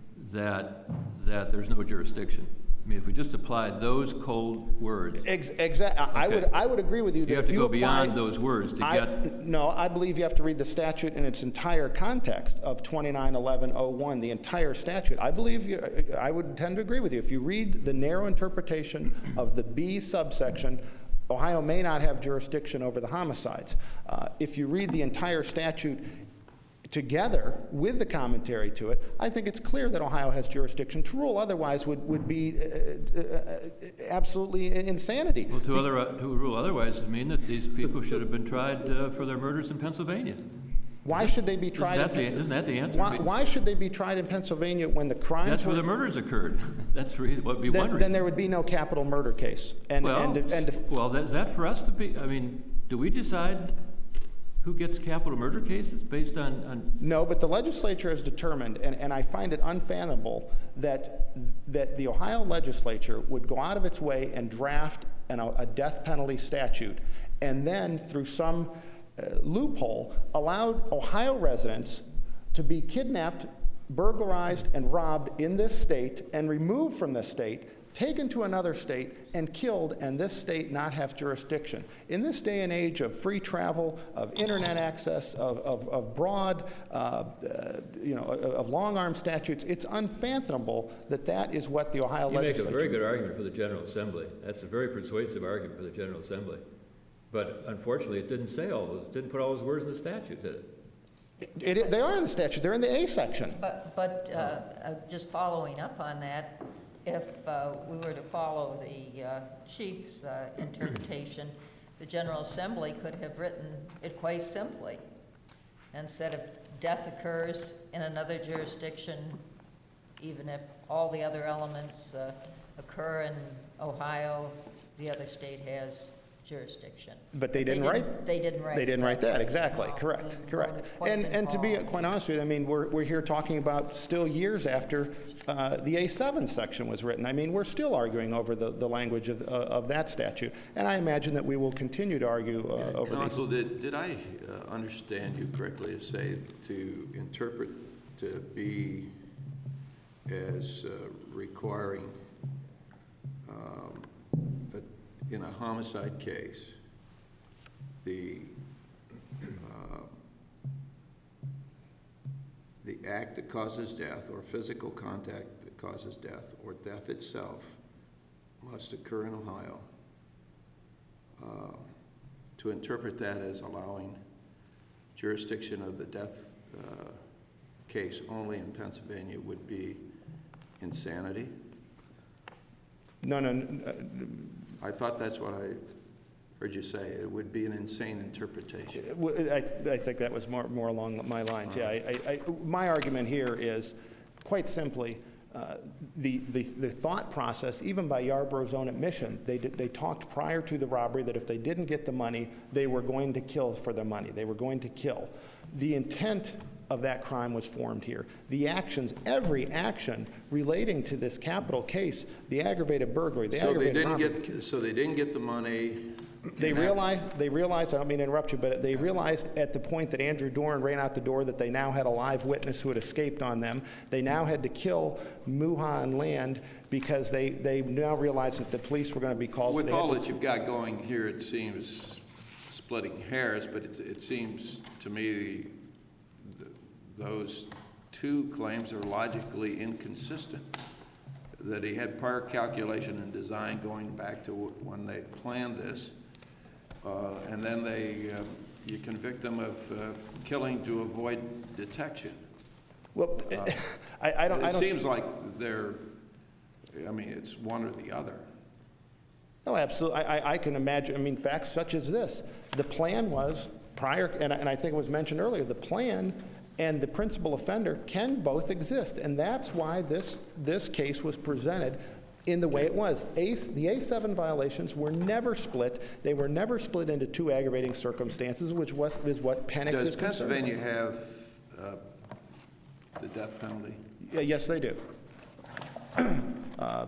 that, that there's no jurisdiction? I mean, if we just apply those cold words, Ex- exact. I, I Okay. would I would agree with you that you have if to you go apply, beyond those words to I, get, no, I believe you have to read the statute in its entire context of twenty-nine eleven oh one, the entire statute. I believe you, I would tend to agree with you. If you read the narrow interpretation of the B subsection, Ohio may not have jurisdiction over the homicides. Uh, if you read the entire statute together with the commentary to it, I think it's clear that Ohio has jurisdiction. To rule otherwise would, would be uh, uh, absolutely insanity. well, to other, to rule otherwise would mean that these people should have been tried uh, for their murders in Pennsylvania. Why should they be tried? Isn't that the, in, isn't that the answer? why, why should they be tried in Pennsylvania when the crimes That's where were, the murders occurred. That's re- what would be one then, reason. then there would be no capital murder case. And, Well, and, and well, is that for us to be, I mean, do we decide who gets capital murder cases based on, on, no, but the legislature has determined, and, and I find it unfathomable that that the Ohio legislature would go out of its way and draft an, a death penalty statute, and then through some uh, loophole allowed Ohio residents to be kidnapped, burglarized, and robbed in this state and removed from this state, taken to another state and killed, and this state not have jurisdiction. In this day and age of free travel, of internet access, of, of, of broad, uh, uh, you know, of long-arm statutes, it's unfathomable that that is what the Ohio you make a legislature... very good argument for the General Assembly. That's a very persuasive argument for the General Assembly. But unfortunately, it didn't say all those, didn't put all those words in the statute, did it? It, it, they are in the statute. They're in the A section. But, but uh, uh, just following up on that, if uh, we were to follow the uh, chief's uh, interpretation, the General Assembly could have written it quite simply and said if death occurs in another jurisdiction, even if all the other elements uh, occur in Ohio, the other state has jurisdiction. But they didn't write. They didn't write. They didn't write that, exactly, No, correct, they correct. wrote it quite And, and to be involved. quite honest with you, I mean, we're, we're here talking about still years after uh, the A seven section was written. I mean, we're still arguing over the, the language of, uh, of that statute. And I imagine that we will continue to argue uh, over these. Counsel, did, did I uh, understand you correctly to say to interpret to be as uh, requiring um, that in a homicide case, the uh, the act that causes death or physical contact that causes death or death itself must occur in Ohio, uh, to interpret that as allowing jurisdiction of the death uh, case only in Pennsylvania would be insanity? No, no, no, uh, I thought that's what I heard you say. It would be an insane interpretation. w- I, I think that was more, more along my lines. Yeah, I, I, I, my argument here is, quite simply, uh, the, the, the thought process, even by Yarbrough's own admission, they, did, they talked prior to the robbery that if they didn't get the money, they were going to kill for the money. They were going to kill. The intent of that crime was formed here. The actions, every action relating to this capital case, the aggravated burglary, the So they aggravated didn't robbery. get, so they didn't get the money. They and that- realized, they realized, I don't mean to interrupt you, but they realized at the point that Andrew Doran ran out the door that they now had a live witness who had escaped on them. They now had to kill Muhan Land because they, they now realized that the police were going to be called. so With they had all to- that you've got going here, it seems splitting hairs, but it, it seems to me th those two claims are logically inconsistent. That he had prior calculation and design going back to w when they planned this, uh, and then they, uh, you convict them of uh, killing to avoid detection. Well, Uh, I, I don't, I It don't. seems like they're, I mean, it's one or the other. No, absolutely. I, I, I can imagine, I mean, facts such as this. The plan was prior, and I, and I think it was mentioned earlier, the plan and the principal offender can both exist. And that's why this, this case was presented in the way it was. A, the A seven violations were never split. They were never split into two aggravating circumstances, which what, is what Penix Does is concerned about. Pennsylvania have uh, the death penalty? Yeah, yes, they do. uh,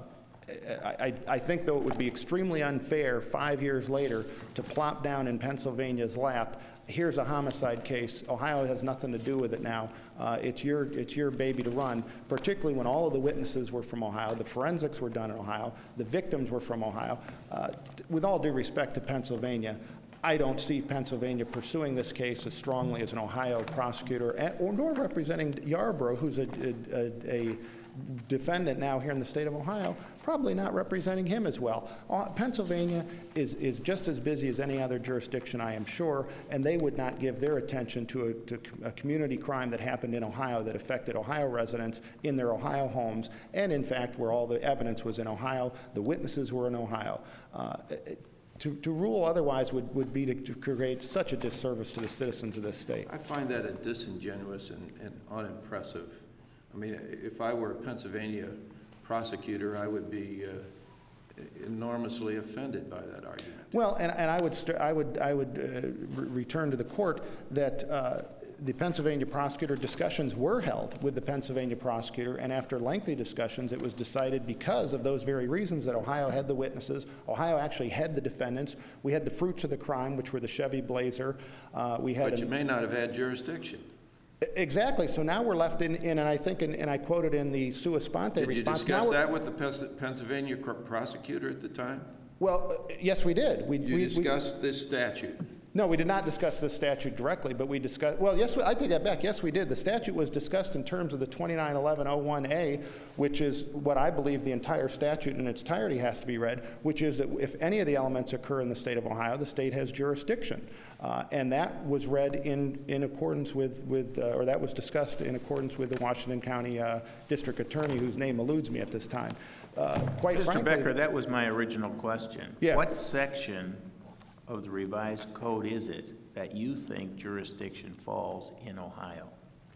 I, I, I think, though, it would be extremely unfair five years later to plop down in Pennsylvania's lap, here's a homicide case. Ohio has nothing to do with it now. Uh, it's your, it's your baby to run, particularly when all of the witnesses were from Ohio. The forensics were done in Ohio. The victims were from Ohio. Uh, with all due respect to Pennsylvania, I don't see Pennsylvania pursuing this case as strongly as an Ohio prosecutor, and, or nor representing Yarbrough, who's a, a, a defendant now here in the state of Ohio, probably not representing him as well. Uh, Pennsylvania is, is just as busy as any other jurisdiction, I am sure, and they would not give their attention to a, to a community crime that happened in Ohio that affected Ohio residents in their Ohio homes, and in fact, where all the evidence was in Ohio, the witnesses were in Ohio. Uh, it, To, to rule otherwise would, would be to, to create such a disservice to the citizens of this state. I find that a disingenuous and, and unimpressive. I mean, if I were a Pennsylvania prosecutor, I would be uh, enormously offended by that argument. Well, and, and I would, st I would, I would uh, re return to the court that uh, the Pennsylvania prosecutor discussions were held with the Pennsylvania prosecutor, and after lengthy discussions, it was decided because of those very reasons that Ohio had the witnesses, Ohio actually had the defendants. We had the fruits of the crime, which were the Chevy Blazer. Uh, we had But an, you may not have had jurisdiction. Exactly. So now we're left in, in and I think, in, and I quoted in the sua sponte Did you response. Now discuss we're- that with the Pens- Pennsylvania cr- prosecutor at the time? Well, uh, yes, we did. We, You we, we- discussed this statute. No, we did not discuss this statute directly, but we discussed, well, yes, I take that back. Yes, we did. The statute was discussed in terms of the twenty-nine eleven oh one A, which is what I believe the entire statute in its entirety has to be read, which is that if any of the elements occur in the state of Ohio, the state has jurisdiction. Uh, and that was read in, in accordance with, with uh, or that was discussed in accordance with the Washington County uh, District Attorney, whose name eludes me at this time. Uh, quite Mister frankly, Becker, that was my original question. Yeah. What section of the revised code is it that you think jurisdiction falls in Ohio?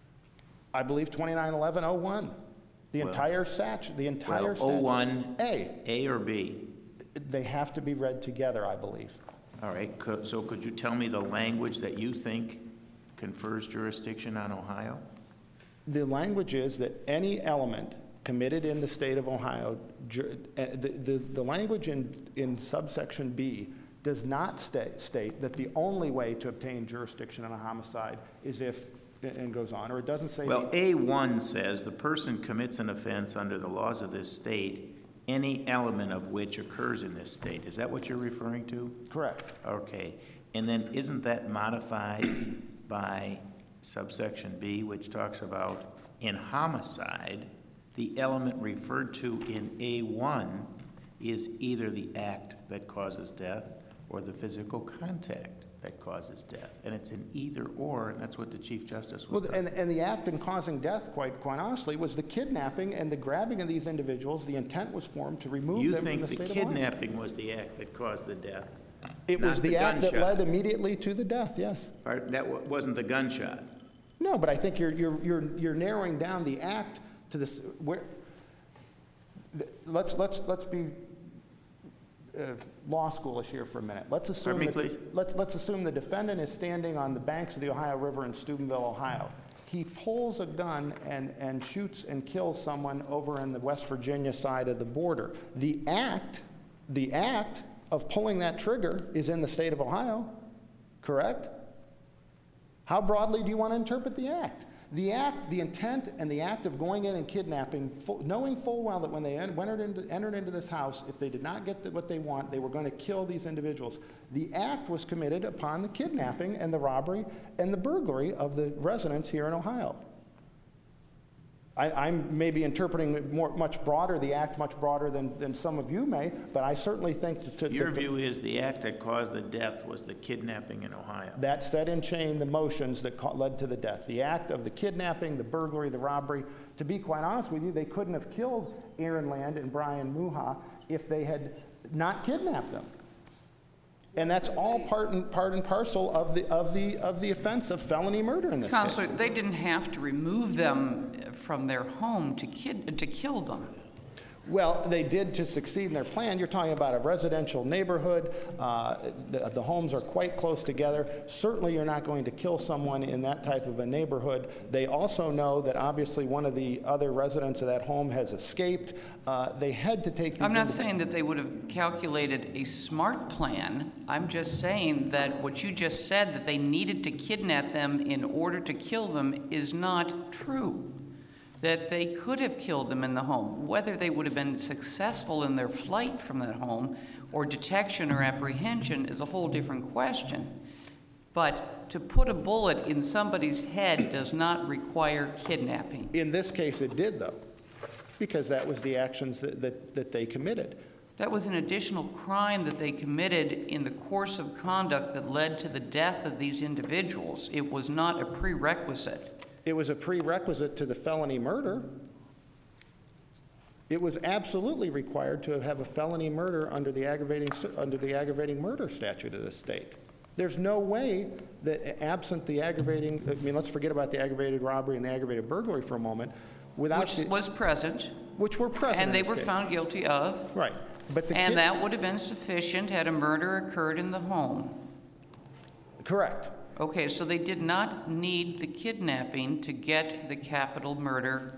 I believe twenty-nine eleven oh one. The Well- entire statute, the entire Well, statute. oh one, A. A or B? They have to be read together, I believe. All right, co- so could you tell me the language that you think confers jurisdiction on Ohio? The language is that any element committed in the state of Ohio, ju- uh, the, the, the language in, in subsection B does not state, state that the only way to obtain jurisdiction on a homicide is if, and goes on, or it doesn't say. Well, the- A one says the person commits an offense under the laws of this state, any element of which occurs in this state. Is that what you're referring to? Correct. Okay. And then isn't that modified by subsection B, which talks about in homicide, the element referred to in A one is either the act that causes death or the physical contact that causes death. And it's an either or, and that's what the Chief Justice was Well, talking and, and the act in causing death, quite, quite honestly, was the kidnapping and the grabbing of these individuals. The intent was formed to remove You them from think the the state of Ohio. kidnapping was the act that caused the death? It was not the act that gunshot. led immediately to the death, yes. Or that wa- wasn't the gunshot? No, but I think you're, you're, you're, you're narrowing down the act to this, where, th- let's, let's, let's be uh, law schoolish here for a minute. Let's assume, Pardon me, that, please? let's, let's assume the defendant is standing on the banks of the Ohio River in Steubenville, Ohio. He pulls a gun and, and shoots and kills someone over in the West Virginia side of the border. The act, the act of pulling that trigger is in the state of Ohio, correct? How broadly do you want to interpret the act? The act, the intent and the act of going in and kidnapping, full, knowing full well that when they en entered, into, entered into this house, if they did not get the, what they want, they were going to kill these individuals. The act was committed upon the kidnapping and the robbery and the burglary of the residents here in Ohio. I, I'm maybe interpreting it more, much broader, the act much broader than, than some of you may, but I certainly think that... To, Your that the, view is the act that caused the death was the kidnapping in Ohio. that set in chain the motions that led to the death. The act of the kidnapping, the burglary, the robbery. To be quite honest with you, they couldn't have killed Aaron Land and Brian Muha if they had not kidnapped them. And that's all part and, part and parcel of the, of, the, of the offense of felony murder in this Counselor, case. they didn't have to remove them from their home to, kid, to kill them. Well, they did to succeed in their plan. You're talking about a residential neighborhood. Uh, the, the homes are quite close together. Certainly you're not going to kill someone in that type of a neighborhood. They also know that obviously one of the other residents of that home has escaped. Uh, they had to take these... I'm not saying that they would have calculated a smart plan. I'm just saying that what you just said, that they needed to kidnap them in order to kill them, is not true. That they could have killed them in the home. Whether they would have been successful in their flight from that home or detection or apprehension is a whole different question. But to put a bullet in somebody's head does not require kidnapping. In this case, it did, though, because that was the actions that, that, that they committed. That was an additional crime that they committed in the course of conduct that led to the death of these individuals. It was not a prerequisite. It was a prerequisite to the felony murder. It was absolutely required to have a felony murder under the aggravating, under the aggravating murder statute of the state. There's no way that absent the aggravating, I mean, let's forget about the aggravated robbery and the aggravated burglary for a moment, without Which the, was present. which were present And in they this were case. found guilty of. Right. But the And kid- that would have been sufficient had a murder occurred in the home. Correct. Okay, so they did not need the kidnapping to get the capital murder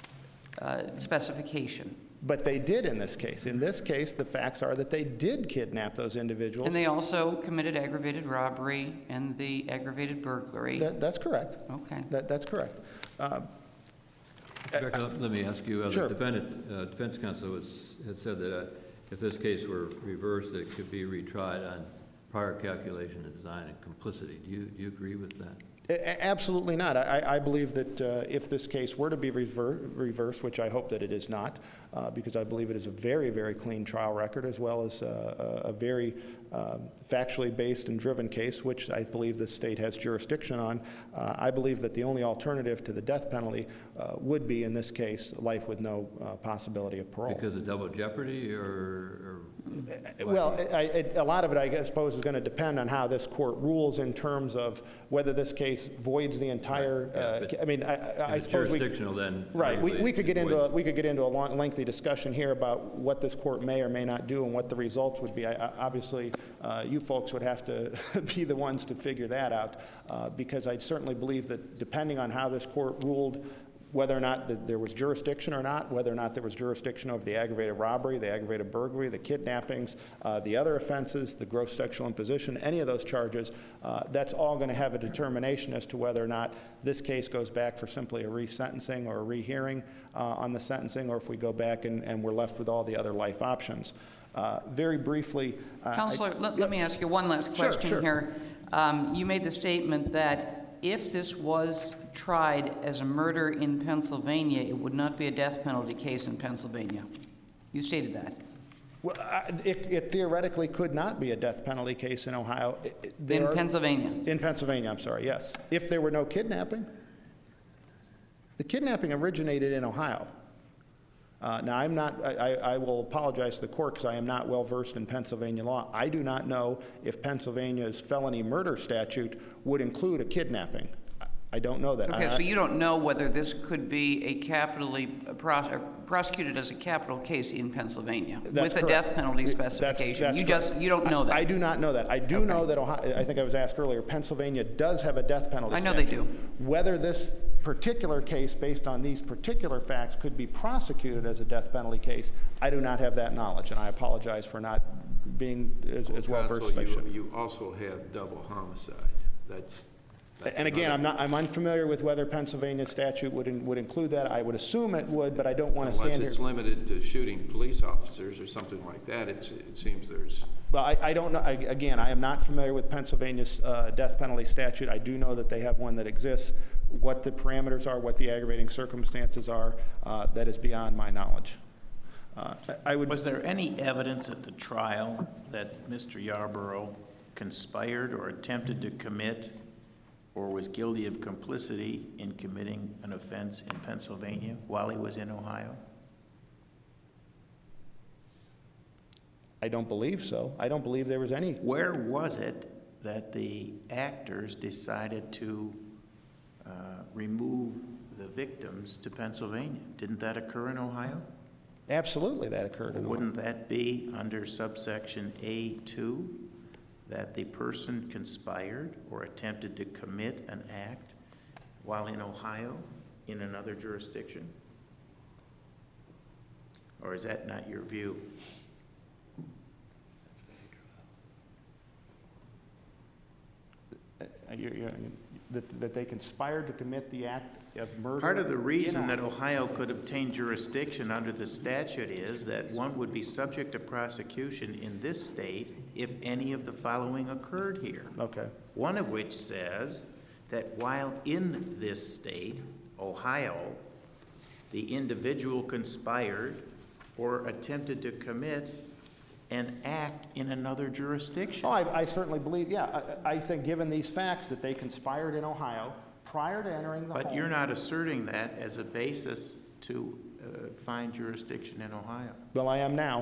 uh, specification. But they did in this case. In this case, the facts are that they did kidnap those individuals. And they also committed aggravated robbery and the aggravated burglary. That, that's correct. Okay. That, that's correct. Uh, Rebecca, let- let me ask you, uh, Sure. the defendant, uh, defense counsel was, had said that uh, if this case were reversed, that it could be retried on prior calculation and design and complicity. Do you, do you agree with that? A- Absolutely not. I, I believe that uh, if this case were to be rever reversed, which I hope that it is not, uh, because I believe it is a very, very clean trial record, as well as uh, a, a very uh, factually based and driven case, which I believe the state has jurisdiction on. Uh, I believe that the only alternative to the death penalty uh, would be, in this case, life with no uh, possibility of parole. Because of double jeopardy, or? or Well, I, I, a lot of it, I suppose, is going to depend on how this court rules in terms of whether this case voids the entire. Yeah, uh, but I mean, I, I if it's suppose we. jurisdictional, then Right. We, arguably we could get it into a, voids. we could get into a long, lengthy discussion here about what this court may or may not do and what the results would be. I, I, obviously, uh, you folks would have to be the ones to figure that out, uh, because I certainly believe that depending on how this court ruled, whether or not the, there was jurisdiction or not, whether or not there was jurisdiction over the aggravated robbery, the aggravated burglary, the kidnappings, uh, the other offenses, the gross sexual imposition, any of those charges, uh, that's all going to have a determination as to whether or not this case goes back for simply a resentencing or a rehearing uh, on the sentencing, or if we go back and, and we're left with all the other life options. Uh, very briefly... Uh, Counselor, I, let, yes. let me ask you one last question Sure, sure. here. Um, you made the statement that if this was tried as a murder in Pennsylvania, it would not be a death penalty case in Pennsylvania. You stated that. Well, I, it, it theoretically could not be a death penalty case in Ohio. It, it, In there are- Pennsylvania. In Pennsylvania, I'm sorry, yes. If there were no kidnapping. The kidnapping originated in Ohio. Uh, now, I'm not, I, I will apologize to the court because I am not well versed in Pennsylvania law. I do not know if Pennsylvania's felony murder statute would include a kidnapping. I don't know that. Okay, I- so you don't know whether this could be a capitally uh, pros- uh, prosecuted as a capital case in Pennsylvania That's with a correct. death penalty That's- specification? that's You just, correct. you don't know that? I I do not know that. I do Okay. know that Ohio, I think I was asked earlier, Pennsylvania does have a death penalty I know they statute. do. Whether this particular case, based on these particular facts, could be prosecuted as a death penalty case, I do not have that knowledge, and I apologize for not being as, as well versed as I Counsel, should. you, you also have double homicide. That's. that's And again, I'm another- not, I'm unfamiliar with whether Pennsylvania statute would, in- would include that. I would assume it would, but I don't want to stand Unless here. it's limited to shooting police officers or something like that, it's, it seems there's. Well, I, I don't know, I, again, I am not familiar with Pennsylvania's uh, death penalty statute. I do know that they have one that exists. What the parameters are, what the aggravating circumstances are, uh, that is beyond my knowledge. Uh, I I would. Was there any evidence at the trial that Mister Yarborough conspired or attempted to commit or was guilty of complicity in committing an offense in Pennsylvania while he was in Ohio? I don't believe so. I don't believe there was any. Where was it that the actors decided to uh, remove the victims to Pennsylvania? Didn't that occur in Ohio? Absolutely, that occurred in Ohio. Wouldn't that be under subsection A two, that the person conspired or attempted to commit an act while in Ohio in another jurisdiction? Or is that not your view? Uh, you're- you're- That, that they conspired to commit the act of murder. Part of the reason in that Ohio could obtain jurisdiction under the statute is that one would be subject to prosecution in this state if any of the following occurred here. Okay. One of which says that while in this state, Ohio, the individual conspired or attempted to commit an act in another jurisdiction. Oh, I, I certainly believe, yeah. I, I think given these facts that they conspired in Ohio prior to entering the home. But you're not asserting that as a basis to uh, find jurisdiction in Ohio. Well, I am now.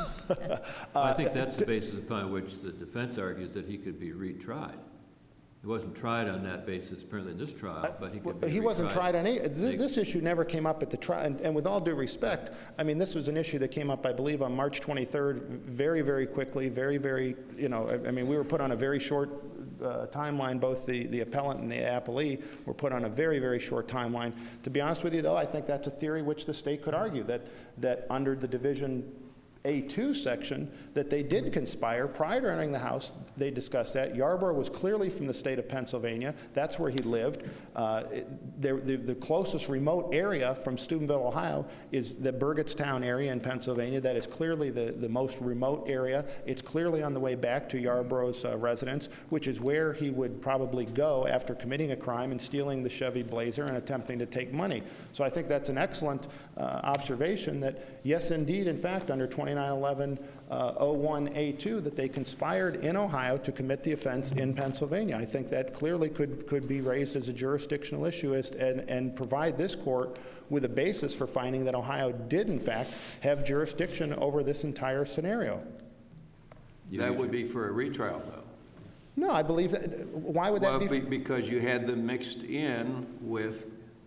I think that's the basis upon which the defense argues that he could be retried. He wasn't tried on that basis apparently in this trial, but he could be He wasn't retried. tried on any, th- this issue never came up at the trial, and, and with all due respect, I mean, this was an issue that came up, I believe, on March twenty-third, very, very quickly, very, very, you know, I, I mean, we were put on a very short uh, timeline, both the, the appellant and the appellee were put on a very, very short timeline. To be honest with you, though, I think that's a theory which the state could argue, that, that under the Division A two section, that they did conspire prior to entering the house. They discussed that. Yarborough was clearly from the state of Pennsylvania. That's where he lived. Uh, it, the, the, the closest remote area from Steubenville, Ohio, is the Burgettstown area in Pennsylvania. That is clearly the, the most remote area. It's clearly on the way back to Yarborough's uh, residence, which is where he would probably go after committing a crime and stealing the Chevy Blazer and attempting to take money. So I think that's an excellent uh, observation that, yes, indeed, in fact, under twenty-nine eleven oh one A two, that they conspired in Ohio to commit the offense in Pennsylvania. I think that clearly could, could be raised as a jurisdictional issue as, and, and provide this court with a basis for finding that Ohio did, in fact, have jurisdiction over this entire scenario. That would be for a retrial, though. No, I believe that, why would that Well, be? be- because you had them mixed in with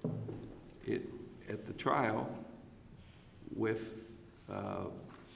it at the trial with uh,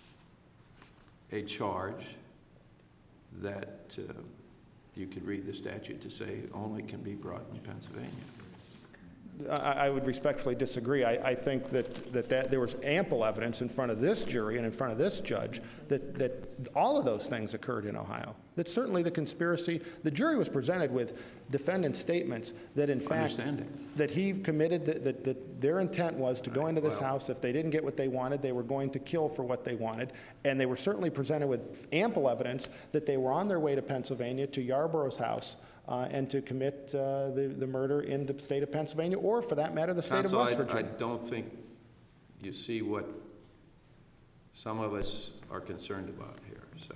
a charge that uh, you could read the statute to say only can be brought in Pennsylvania. I, I would respectfully disagree. I, I think that, that, that there was ample evidence in front of this jury and in front of this judge that, that all of those things occurred in Ohio. That certainly the conspiracy, the jury was presented with defendant's statements that in fact, Understanding. that he committed, that, that, that their intent was to go into this Well- house. If they didn't get what they wanted, they were going to kill for what they wanted. And they were certainly presented with ample evidence that they were on their way to Pennsylvania, to Yarborough's house, Uh, and to commit uh, the, the murder in the state of Pennsylvania, or for that matter, the state Counsel, of West I- Virginia. I don't think you see what some of us are concerned about here, so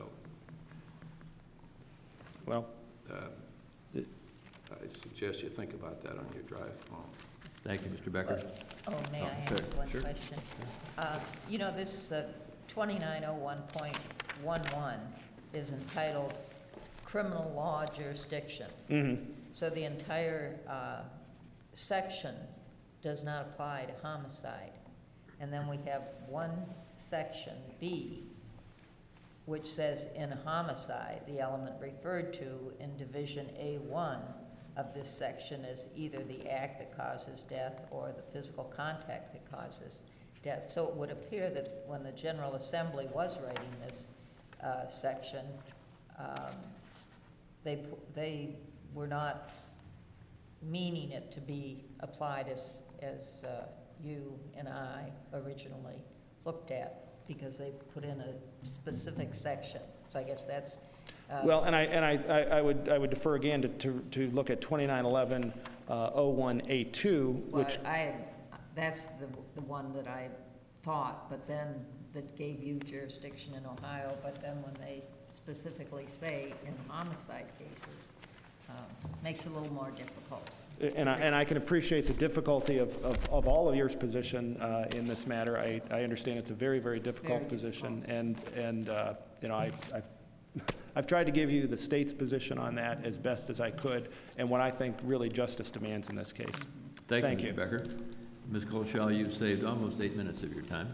Well, uh, I suggest you think about that on your drive home. Thank you, Mister Becker. Oh, may I sure, ask one sure. question? Uh, You know, this uh, twenty-nine oh one point one one is entitled Criminal Law Jurisdiction. Mm-hmm. So the entire uh, section does not apply to homicide. And then we have one section, B, which says in homicide, the element referred to in Division A one of this section is either the act that causes death or the physical contact that causes death. So it would appear that when the General Assembly was writing this uh, section, um, they, they were not meaning it to be applied as, as uh, you and I originally looked at, because they put in a specific section. So I guess that's uh, Well, and I and I, I, I would I would defer again to to, to look at twenty-nine eleven oh one A two, which well, I that's the the one that I thought, but then that gave you jurisdiction in Ohio. But then when they specifically say in homicide cases, um, makes it a little more difficult. And I, and I can appreciate the difficulty of, of, of all of your position uh, in this matter. I, I understand it's a very, very difficult Very position. difficult. And, and uh, you know, I, I've, I've tried to give you the state's position on that as best as I could, and what I think really justice demands in this case. Thank, Thank you, you. Mister Becker. Miz Colshall, you've saved almost eight minutes of your time.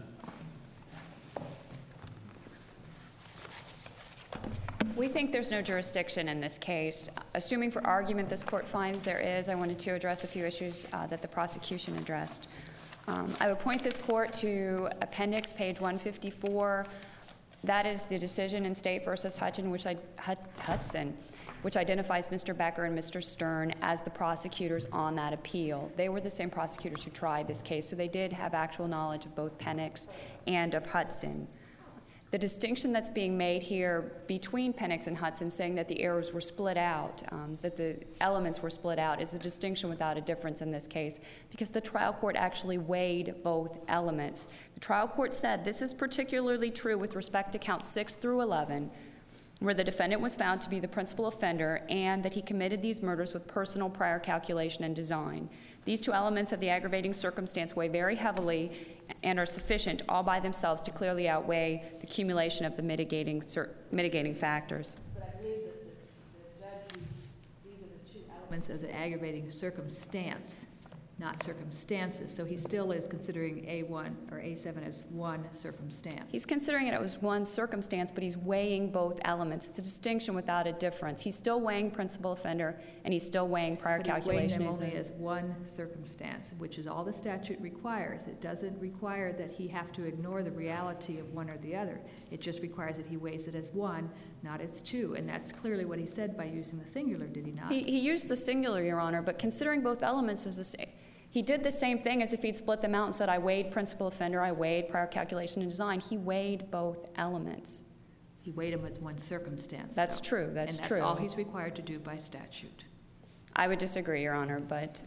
We think there's no jurisdiction in this case. Assuming for argument this court finds there is, I wanted to address a few issues uh, that the prosecution addressed. Um, I would point this court to appendix page one fifty-four. That is the decision in State versus Hudson, which I, Hudson, which identifies Mister Becker and Mister Stern as the prosecutors on that appeal. They were the same prosecutors who tried this case, so they did have actual knowledge of both Penix and of Hudson. The distinction that's being made here between Penix and Hudson, saying that the errors were split out, um, that the elements were split out, is a distinction without a difference in this case, because the trial court actually weighed both elements. The trial court said this is particularly true with respect to counts six through eleven, where the defendant was found to be the principal offender and that he committed these murders with personal prior calculation and design. These two elements of the aggravating circumstance weigh very heavily and are sufficient all by themselves to clearly outweigh the accumulation of the mitigating, mitigating factors. But I believe that the, the judge, these are the two elements of the aggravating circumstance, not circumstances. So he still is considering A one or A seven as one circumstance. He's considering it as one circumstance, but he's weighing both elements. It's a distinction without a difference. He's still weighing principal offender, and he's still weighing prior But he's calculation. weighing them only as one circumstance, which is all the statute requires. It doesn't require that he have to ignore the reality of one or the other. It just requires that he weighs it as one, not as two. And that's clearly what he said by using the singular, did he not? He, he used the singular, Your Honor, but considering both elements is the same. He did the same thing as if he'd split them out and said, I weighed principal offender, I weighed prior calculation and design. He weighed both elements. He weighed them as one circumstance. That's though. true, that's and true. And that's all he's required to do by statute. I would disagree, Your Honor, but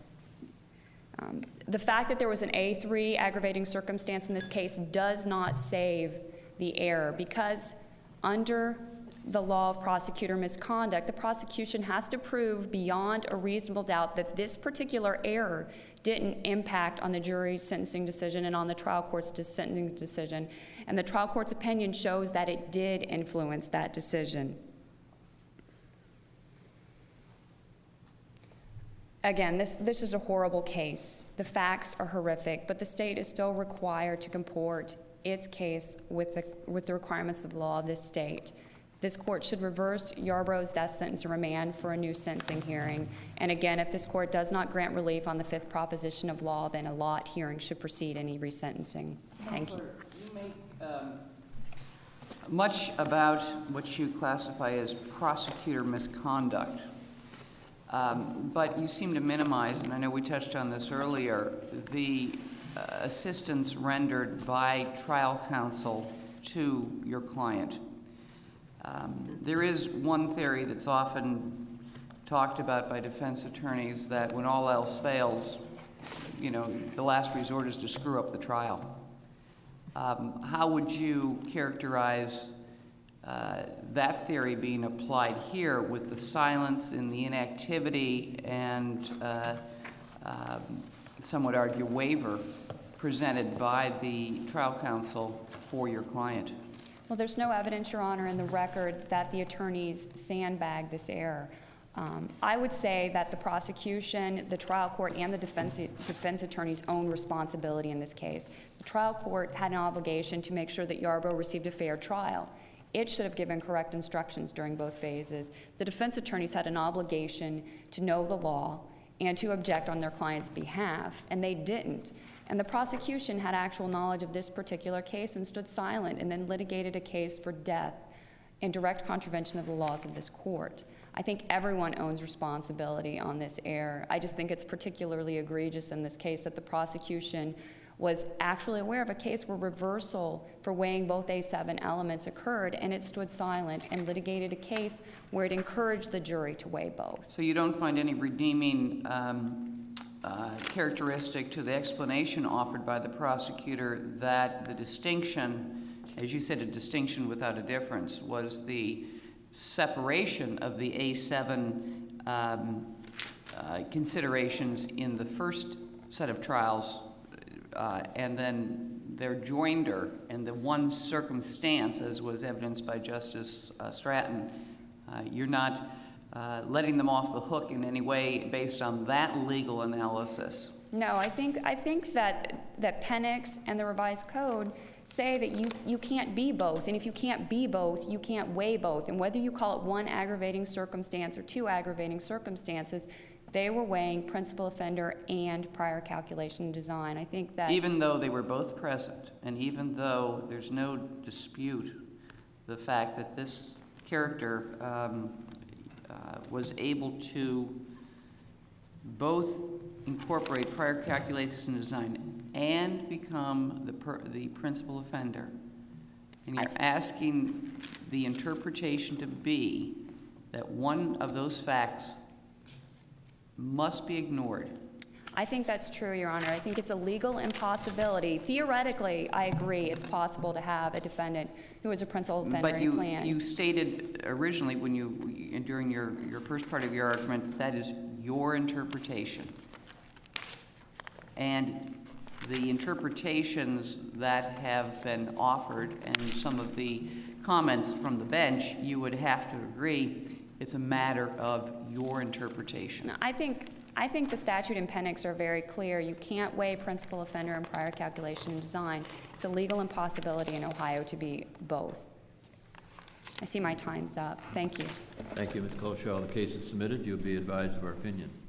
um, the fact that there was an A three aggravating circumstance in this case does not save the error, because under the law of prosecutor misconduct, the prosecution has to prove beyond a reasonable doubt that this particular error didn't impact on the jury's sentencing decision and on the trial court's sentencing decision. And the trial court's opinion shows that it did influence that decision. Again, this, this is a horrible case. The facts are horrific, but the state is still required to comport its case with the, with the requirements of the law of this state. This court should reverse Yarbrough's death sentence and remand for a new sentencing hearing. And again, if this court does not grant relief on the fifth proposition of law, then a lot hearing should precede any resentencing. Thank you. You make um, much about what you classify as prosecutor misconduct, um, but you seem to minimize, and I know we touched on this earlier, the uh, assistance rendered by trial counsel to your client. Um, there is one theory that's often talked about by defense attorneys, that when all else fails, you know, the last resort is to screw up the trial. Um, how would you characterize uh, that theory being applied here with the silence and the inactivity and uh, uh, some would argue waiver presented by the trial counsel for your client? Well, there's no evidence, Your Honor, in the record that the attorneys sandbagged this error. Um, I would say that the prosecution, the trial court, and the defense, defense attorney's own responsibility in this case. The trial court had an obligation to make sure that Yarbrough received a fair trial. It should have given correct instructions during both phases. The defense attorneys had an obligation to know the law and to object on their client's behalf, and they didn't. And the prosecution had actual knowledge of this particular case and stood silent and then litigated a case for death in direct contravention of the laws of this court. I think everyone owns responsibility on this error. I just think it's particularly egregious in this case that the prosecution was actually aware of a case where reversal for weighing both A seven elements occurred, and it stood silent and litigated a case where it encouraged the jury to weigh both. So you don't find any redeeming um, uh, characteristic to the explanation offered by the prosecutor that the distinction, as you said, a distinction without a difference, was the separation of the A seven um, uh, considerations in the first set of trials, uh, and then their joinder and the one circumstance, as was evidenced by Justice uh, Stratton. Uh, you're not uh, letting them off the hook in any way based on that legal analysis. No, I think, I think that, that Penix and the revised code say that you, you can't be both, and if you can't be both, you can't weigh both. And whether you call it one aggravating circumstance or two aggravating circumstances, they were weighing principal offender and prior calculation and design. I think that... Even though they were both present, and even though there's no dispute the fact that this character um, uh, was able to both incorporate prior calculation and design and become the, per, the principal offender. And you're asking the interpretation to be that one of those facts must be ignored. I think that's true, Your Honor. I think it's a legal impossibility. Theoretically, I agree it's possible to have a defendant who is a principal offender but you, in plan. you stated originally when you, during your, your first part of your argument, that is your interpretation. And the interpretations that have been offered and some of the comments from the bench, you would have to agree it's a matter of your interpretation. No, I think, I think the statute and Penix are very clear. You can't weigh principal offender and prior calculation and design. It's a legal impossibility in Ohio to be both. I see my time's up. Thank you. Thank you, Miz Colshaw. The case is submitted. You'll be advised of our opinion.